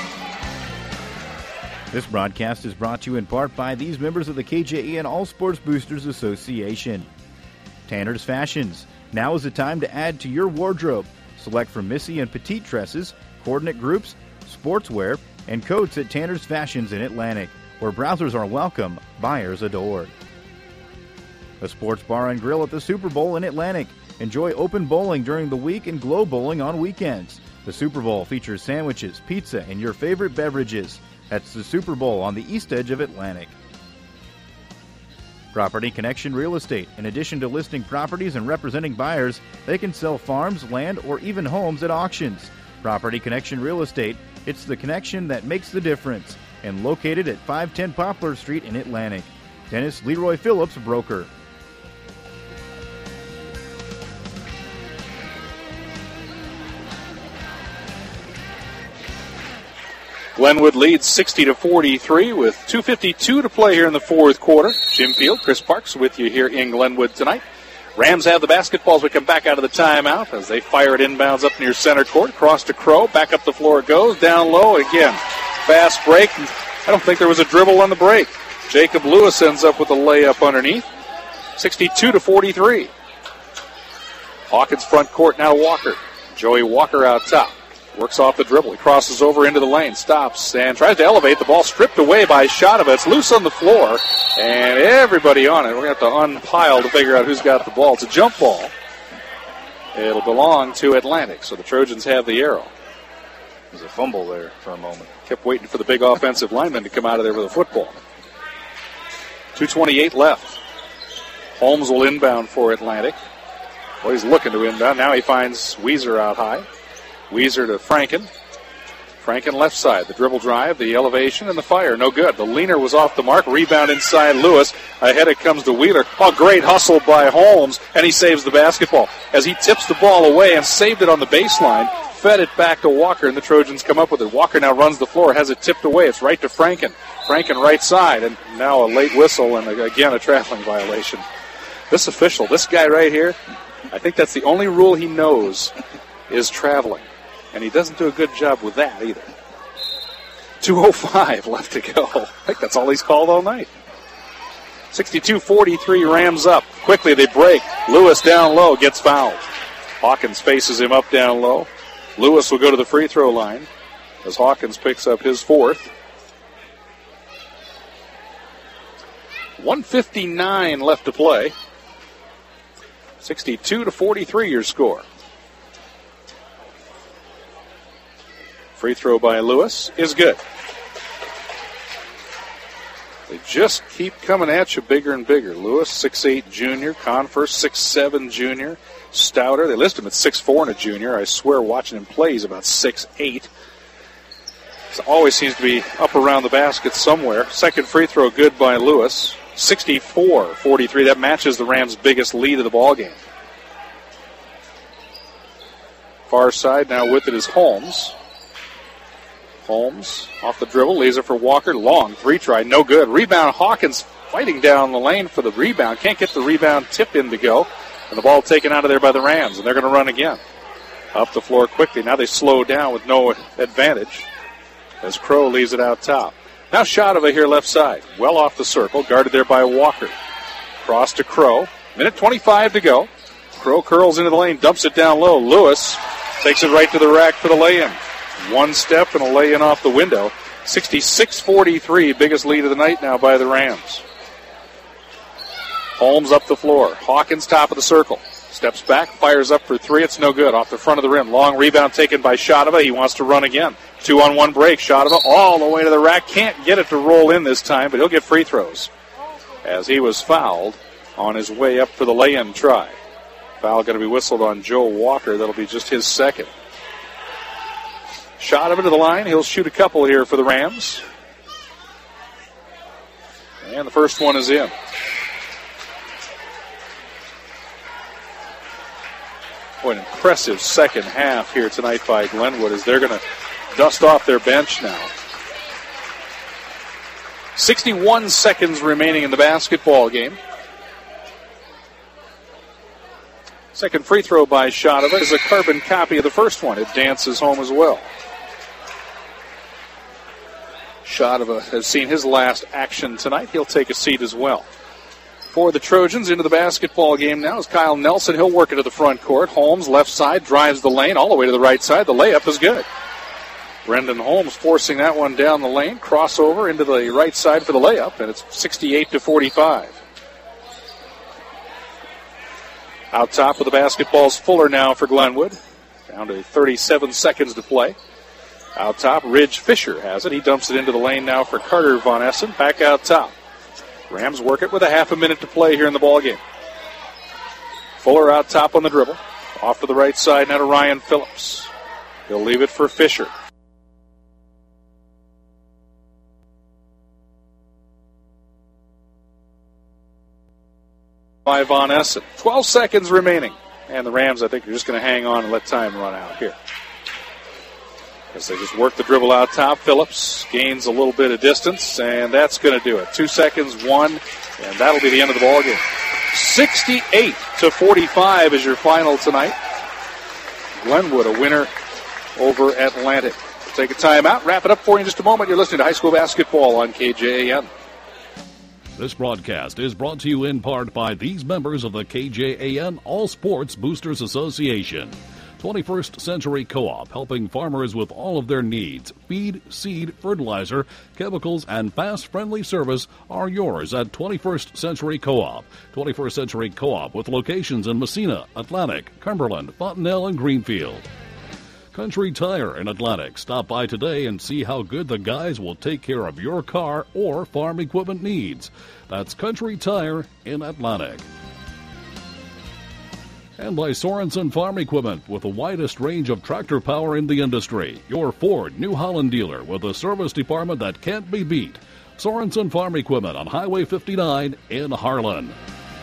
This broadcast is brought to you in part by these members of the KJAN All Sports Boosters Association. Tanner's Fashions. Now is the time to add to your wardrobe. Select from Missy and Petite dresses, coordinate groups, sportswear, and coats at Tanner's Fashions in Atlantic, where browsers are welcome, buyers adored. A sports bar and grill at the Super Bowl in Atlantic. Enjoy open bowling during the week and glow bowling on weekends. The Super Bowl features sandwiches, pizza, and your favorite beverages. That's the Super Bowl on the east edge of Atlantic. Property Connection Real Estate. In addition to listing properties and representing buyers, they can sell farms, land, or even homes at auctions. Property Connection Real Estate. It's the connection that makes the difference. And located at 510 Poplar Street in Atlantic. Dennis Leroy Phillips, broker. Glenwood leads 60-43 with 2:52 to play here in the fourth quarter. Jim Field, Chris Parks with you here in Glenwood tonight. Rams have the basketball as we come back out of the timeout as they fire it inbounds up near center court. Across to Crow. Back up the floor it goes. Down low again. Fast break. I don't think there was a dribble on the break. Jacob Lewis ends up with a layup underneath. 62-43. Hawkins front court now Walker. Joey Walker out top. Works off the dribble. He crosses over into the lane. Stops and tries to elevate. The ball stripped away by Shadova. It's loose on the floor. And everybody on it. We're going to have to unpile to figure out who's got the ball. It's a jump ball. It'll belong to Atlantic. So the Trojans have the arrow. There's a fumble there for a moment. Kept waiting for the big offensive lineman to come out of there with a football. 2:28 left. Holmes will inbound for Atlantic. Well, he's looking to inbound. Now he finds Weezer out high. Weezer to Franken. Franken left side. The dribble drive, the elevation, and the fire. No good. The leaner was off the mark. Rebound inside Lewis. Ahead it comes to Wheeler. Oh, great hustle by Holmes, and he saves the basketball. As he tips the ball away and saved it on the baseline, fed it back to Walker, and the Trojans come up with it. Walker now runs the floor, has it tipped away. It's right to Franken. Franken right side, and now a late whistle, and again a traveling violation. This official, this guy right here, I think that's the only rule he knows is traveling. And he doesn't do a good job with that either. 2:05 left to go. I think that's all he's called all night. 62-43 Rams up. Quickly they break. Lewis down low gets fouled. Hawkins faces him up down low. Lewis will go to the free throw line as Hawkins picks up his fourth. 1:59 left to play. 62-43 your score. Free throw by Lewis is good. They just keep coming at you bigger and bigger. Lewis, 6'8 junior. Confer, 6'7 junior. Stouter, they list him at 6'4 and a junior. I swear watching him play, he's about 6'8. He always seems to be up around the basket somewhere. Second free throw good by Lewis. 64-43. That matches the Rams' biggest lead of the ballgame. Far side now with it is Holmes. Holmes off the dribble, leaves it for Walker. Long three try, no good. Rebound, Hawkins fighting down the lane for the rebound. Can't get the rebound tip in to go. And the ball taken out of there by the Rams, and they're going to run again. Up the floor quickly. Now they slow down with no advantage as Crow leaves it out top. Now Shadova here left side. Well off the circle, guarded there by Walker. Cross to Crow. Minute 25 to go. Crow curls into the lane, dumps it down low. Lewis takes it right to the rack for the lay-in. One step and a lay-in off the window. 66-43, biggest lead of the night now by the Rams. Holmes up the floor. Hawkins top of the circle. Steps back, fires up for three. It's no good. Off the front of the rim. Long rebound taken by Shadova. He wants to run again. 2-on-1 break. Shadova all the way to the rack. Can't get it to roll in this time, but he'll get free throws as he was fouled on his way up for the lay-in try. Foul going to be whistled on Joe Walker. That'll be just his second. Shadova to the line. He'll shoot a couple here for the Rams. And the first one is in. Boy, an impressive second half here tonight by Glenwood as they're going to dust off their bench now. 61 seconds remaining in the basketball game. Second free throw by Shadova is a carbon copy of the first one. It dances home as well. Shadova has seen his last action tonight. He'll take a seat as well. For the Trojans into the basketball game now is Kyle Nelson. He'll work it to the front court. Holmes, left side, drives the lane all the way to the right side. The layup is good. Brendan Holmes forcing that one down the lane. Crossover into the right side for the layup, and it's 68-45. Out top with the basketball's Fuller now for Glenwood. Down to 37 seconds to play. Out top, Ridge Fisher has it. He dumps it into the lane now for Carter Von Essen. Back out top. Rams work it with a half a minute to play here in the ballgame. Fuller out top on the dribble. Off to the right side now to Ryan Phillips. He'll leave it for Fisher. By Von Essen. 12 seconds remaining. And the Rams, I think, are just going to hang on and let time run out here. As they just work the dribble out top. Phillips gains a little bit of distance, and that's going to do it. 2 seconds, one, and that'll be the end of the ballgame. 68-45 is your final tonight. Glenwood, a winner over Atlantic. Take a timeout, wrap it up for you in just a moment. You're listening to high school basketball on KJAN. This broadcast is brought to you in part by these members of the KJAN All Sports Boosters Association. 21st Century Co-op, helping farmers with all of their needs. Feed, seed, fertilizer, chemicals, and fast-friendly service are yours at 21st Century Co-op. 21st Century Co-op with locations in Messina, Atlantic, Cumberland, Fontenelle, and Greenfield. Country Tire in Atlantic. Stop by today and see how good the guys will take care of your car or farm equipment needs. That's Country Tire in Atlantic. And by Sorensen Farm Equipment, with the widest range of tractor power in the industry. Your Ford New Holland dealer with a service department that can't be beat. Sorensen Farm Equipment on Highway 59 in Harlan.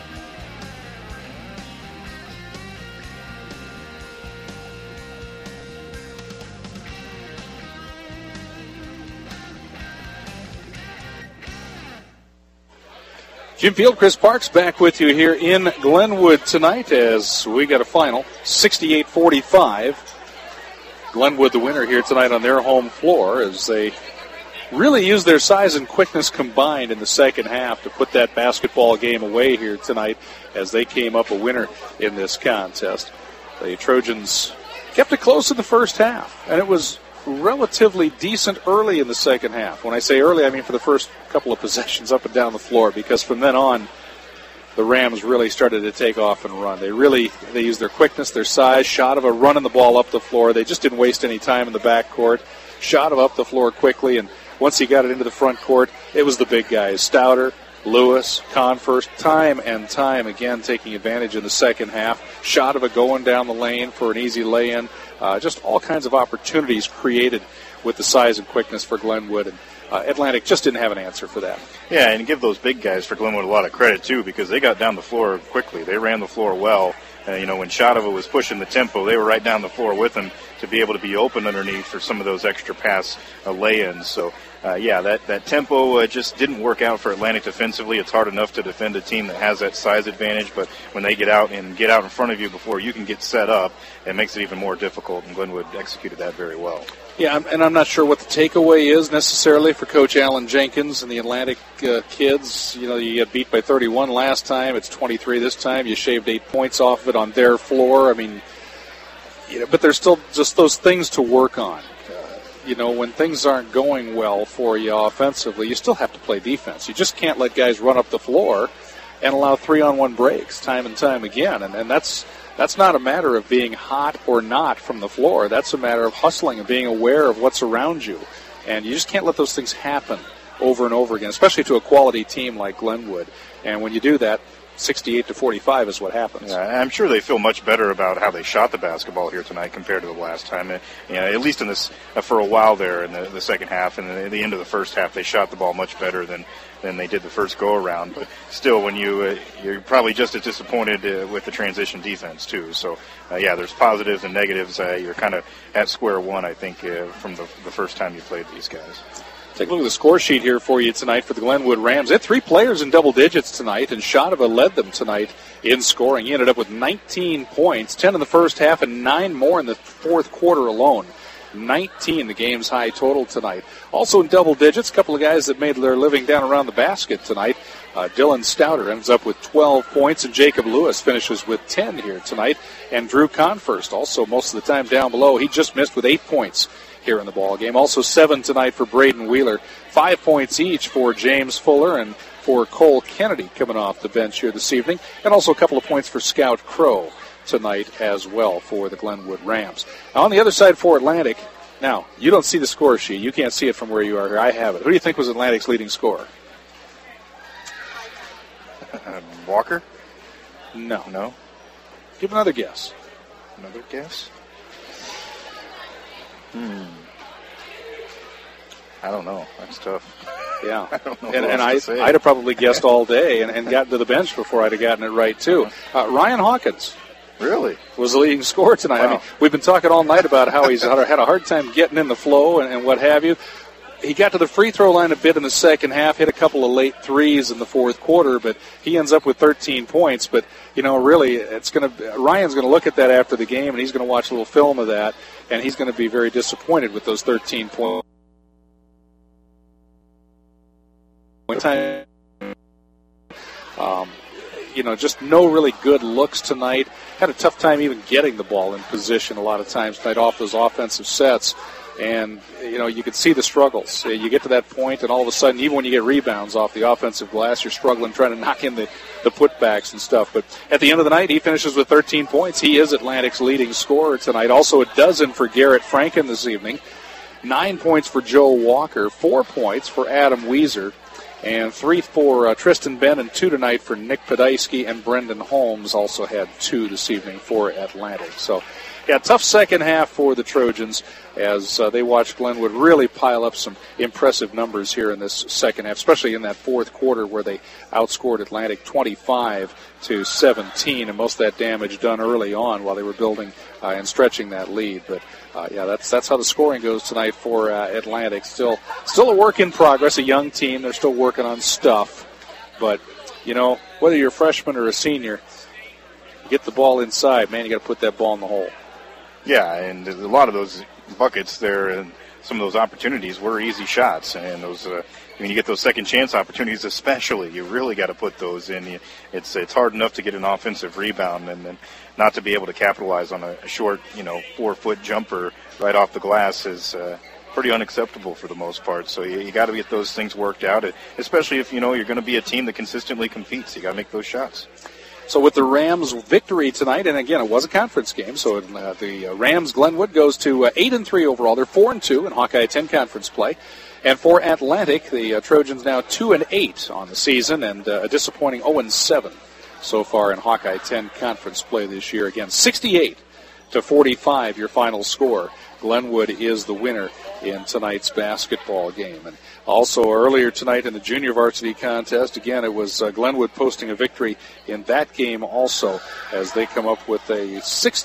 Jim Field, Chris Parks back with you here in Glenwood tonight as we got a final 68-45. Glenwood the winner here tonight on their home floor as they really used their size and quickness combined in the second half to put that basketball game away here tonight as they came up a winner in this contest. The Trojans kept it close in the first half, and it was relatively decent early in the second half. When I say early, I mean for the first couple of possessions up and down the floor, because from then on, the Rams really started to take off and run. They used their quickness, their size, Shadova running the ball up the floor. They just didn't waste any time in the backcourt. Shadova up the floor quickly, and once he got it into the front court, it was the big guys, Stouter, Lewis, Converse, time and time again taking advantage in the second half. Shadova going down the lane for an easy lay-in. Just all kinds of opportunities created with the size and quickness for Glenwood. And Atlantic just didn't have an answer for that. Yeah, and give those big guys for Glenwood a lot of credit, too, because they got down the floor quickly. They ran the floor well. When Shadova was pushing the tempo, they were right down the floor with him to be able to be open underneath for some of those extra pass lay-ins. So, that tempo just didn't work out for Atlantic defensively. It's hard enough to defend a team that has that size advantage, but when they get out in front of you before you can get set up, it makes it even more difficult, and Glenwood executed that very well. Yeah, and I'm not sure what the takeaway is necessarily for Coach Alan Jenkins and the Atlantic kids. You got beat by 31 last time. It's 23 this time. You shaved 8 points off of it on their floor. I mean, but there's still just those things to work on. When things aren't going well for you offensively, you still have to play defense. You just can't let guys run up the floor and allow 3-on-1 breaks time and time again. And that's not a matter of being hot or not from the floor. That's a matter of hustling and being aware of what's around you. And you just can't let those things happen over and over again, especially to a quality team like Glenwood. And when you do that, 68-45 is what happens. Yeah, I'm sure they feel much better about how they shot the basketball here tonight compared to the last time. At least in this for a while there in the second half, and at the end of the first half, they shot the ball much better than they did the first go-around. But still, when you're probably just as disappointed with the transition defense, too. So, there's positives and negatives. You're kind of at square one, I think, from the first time you played these guys. Take a look at the score sheet here for you tonight for the Glenwood Rams. They had 3 players in double digits tonight, and Shadova led them tonight in scoring. He ended up with 19 points, 10 in the first half, and 9 more in the fourth quarter alone. 19, the game's high total tonight. Also in double digits, a couple of guys that made their living down around the basket tonight. Dylan Stouter ends up with 12 points, and Jacob Lewis finishes with 10 here tonight. And Drew Converse, also most of the time down below, he just missed with 8 points here in the ball game. Also 7 tonight for Braden Wheeler. 5 points each for James Fuller and for Cole Kennedy coming off the bench here this evening. And also a couple of points for Scout Crow tonight as well for the Glenwood Rams. Now on the other side for Atlantic, now you don't see the score sheet. You can't see it from where you are here. I have it. Who do you think was Atlantic's leading scorer? Walker? No. Give another guess. Another guess? I don't know. That's tough. Yeah. I don't know and I'd have probably guessed all day and gotten to the bench before I'd have gotten it right, too. Ryan Hawkins. Really? Was the leading scorer tonight. Wow. I mean, we've been talking all night about how he's had a hard time getting in the flow and what have you. He got to the free throw line a bit in the second half, hit a couple of late threes in the fourth quarter, but he ends up with 13 points. But, really, Ryan's going to look at that after the game, and he's going to watch a little film of that, and he's going to be very disappointed with those 13 points. Just no really good looks tonight. Had a tough time even getting the ball in position a lot of times tonight off those offensive sets. And, you could see the struggles. You get to that point, and all of a sudden, even when you get rebounds off the offensive glass, you're struggling trying to knock in the putbacks and stuff. But at the end of the night, he finishes with 13 points. He is Atlantic's leading scorer tonight. Also a dozen for Garrett Franken this evening. 9 points for Joe Walker. 4 points for Adam Weiser. And 3 for Tristan Ben, and 2 tonight for Nick Podolsky, and Brendan Holmes also had 2 this evening for Atlantic. So, tough second half for the Trojans as they watched Glenwood really pile up some impressive numbers here in this second half, especially in that fourth quarter where they outscored Atlantic 25-17, and most of that damage done early on while they were building and stretching that lead. But that's how the scoring goes tonight for Atlantic. Still a work in progress, a young team. They're still working on stuff. But, whether you're a freshman or a senior, you get the ball inside, man, you got to put that ball in the hole. Yeah, and a lot of those buckets there and some of those opportunities were easy shots. And those, when you get those second chance opportunities especially, you really got to put those in. It's hard enough to get an offensive rebound and then not to be able to capitalize on a short, 4-foot jumper right off the glass is pretty unacceptable for the most part. So you got to get those things worked out, especially if, you're going to be a team that consistently competes. You got to make those shots. So with the Rams' victory tonight, and again, it was a conference game, so the Rams Glenwood goes to 8-3 overall. They're 4-2 in Hawkeye 10 conference play. And for Atlantic, the Trojans now 2-8 on the season, and a disappointing 0-7 so far in Hawkeye 10 conference play this year. Again, 68-45 your final score. Glenwood is the winner in tonight's basketball game. And also earlier tonight in the junior varsity contest, again, it was Glenwood posting a victory in that game also as they come up with a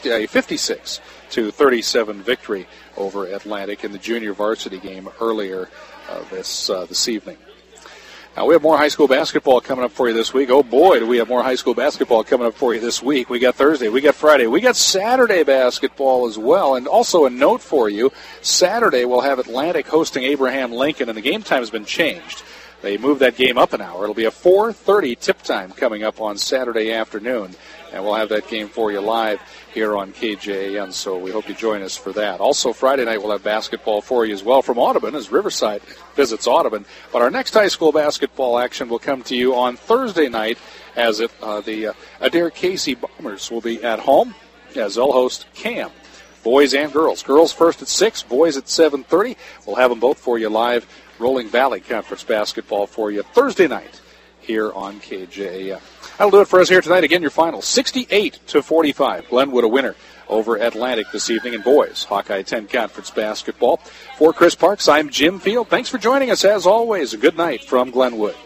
56-37 victory over Atlantic in the junior varsity game earlier this evening. Now, we have more high school basketball coming up for you this week. Oh, boy, do we have more high school basketball coming up for you this week. We got Thursday, we got Friday, we got Saturday basketball as well. And also a note for you, Saturday we'll have Atlantic hosting Abraham Lincoln, and the game time has been changed. They moved that game up an hour. It'll be a 4:30 tip time coming up on Saturday afternoon, and we'll have that game for you live here on KJAN, so we hope you join us for that. Also, Friday night we'll have basketball for you as well from Audubon as Riverside visits Audubon. But our next high school basketball action will come to you on Thursday night as the Adair Casey Bombers will be at home as they'll host Cam. Boys and girls. Girls first at 6, boys at 7:30. We'll have them both for you live. Rolling Valley Conference basketball for you Thursday night here on KJAN. That'll do it for us here tonight. Again, your final 68-45. Glenwood a winner over Atlantic this evening in boys Hawkeye 10 Conference basketball. For Chris Parks, I'm Jim Field. Thanks for joining us as always. A good night from Glenwood.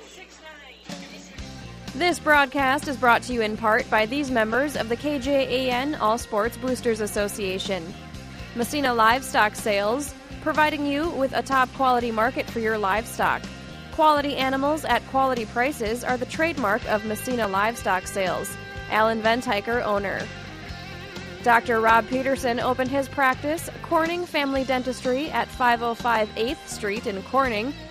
This broadcast is brought to you in part by these members of the KJAN All Sports Boosters Association. Messina Livestock Sales, providing you with a top-quality market for your livestock. Quality animals at quality prices are the trademark of Messina Livestock Sales. Alan Ventiker, owner. Dr. Rob Peterson opened his practice, Corning Family Dentistry, at 505 8th Street in Corning,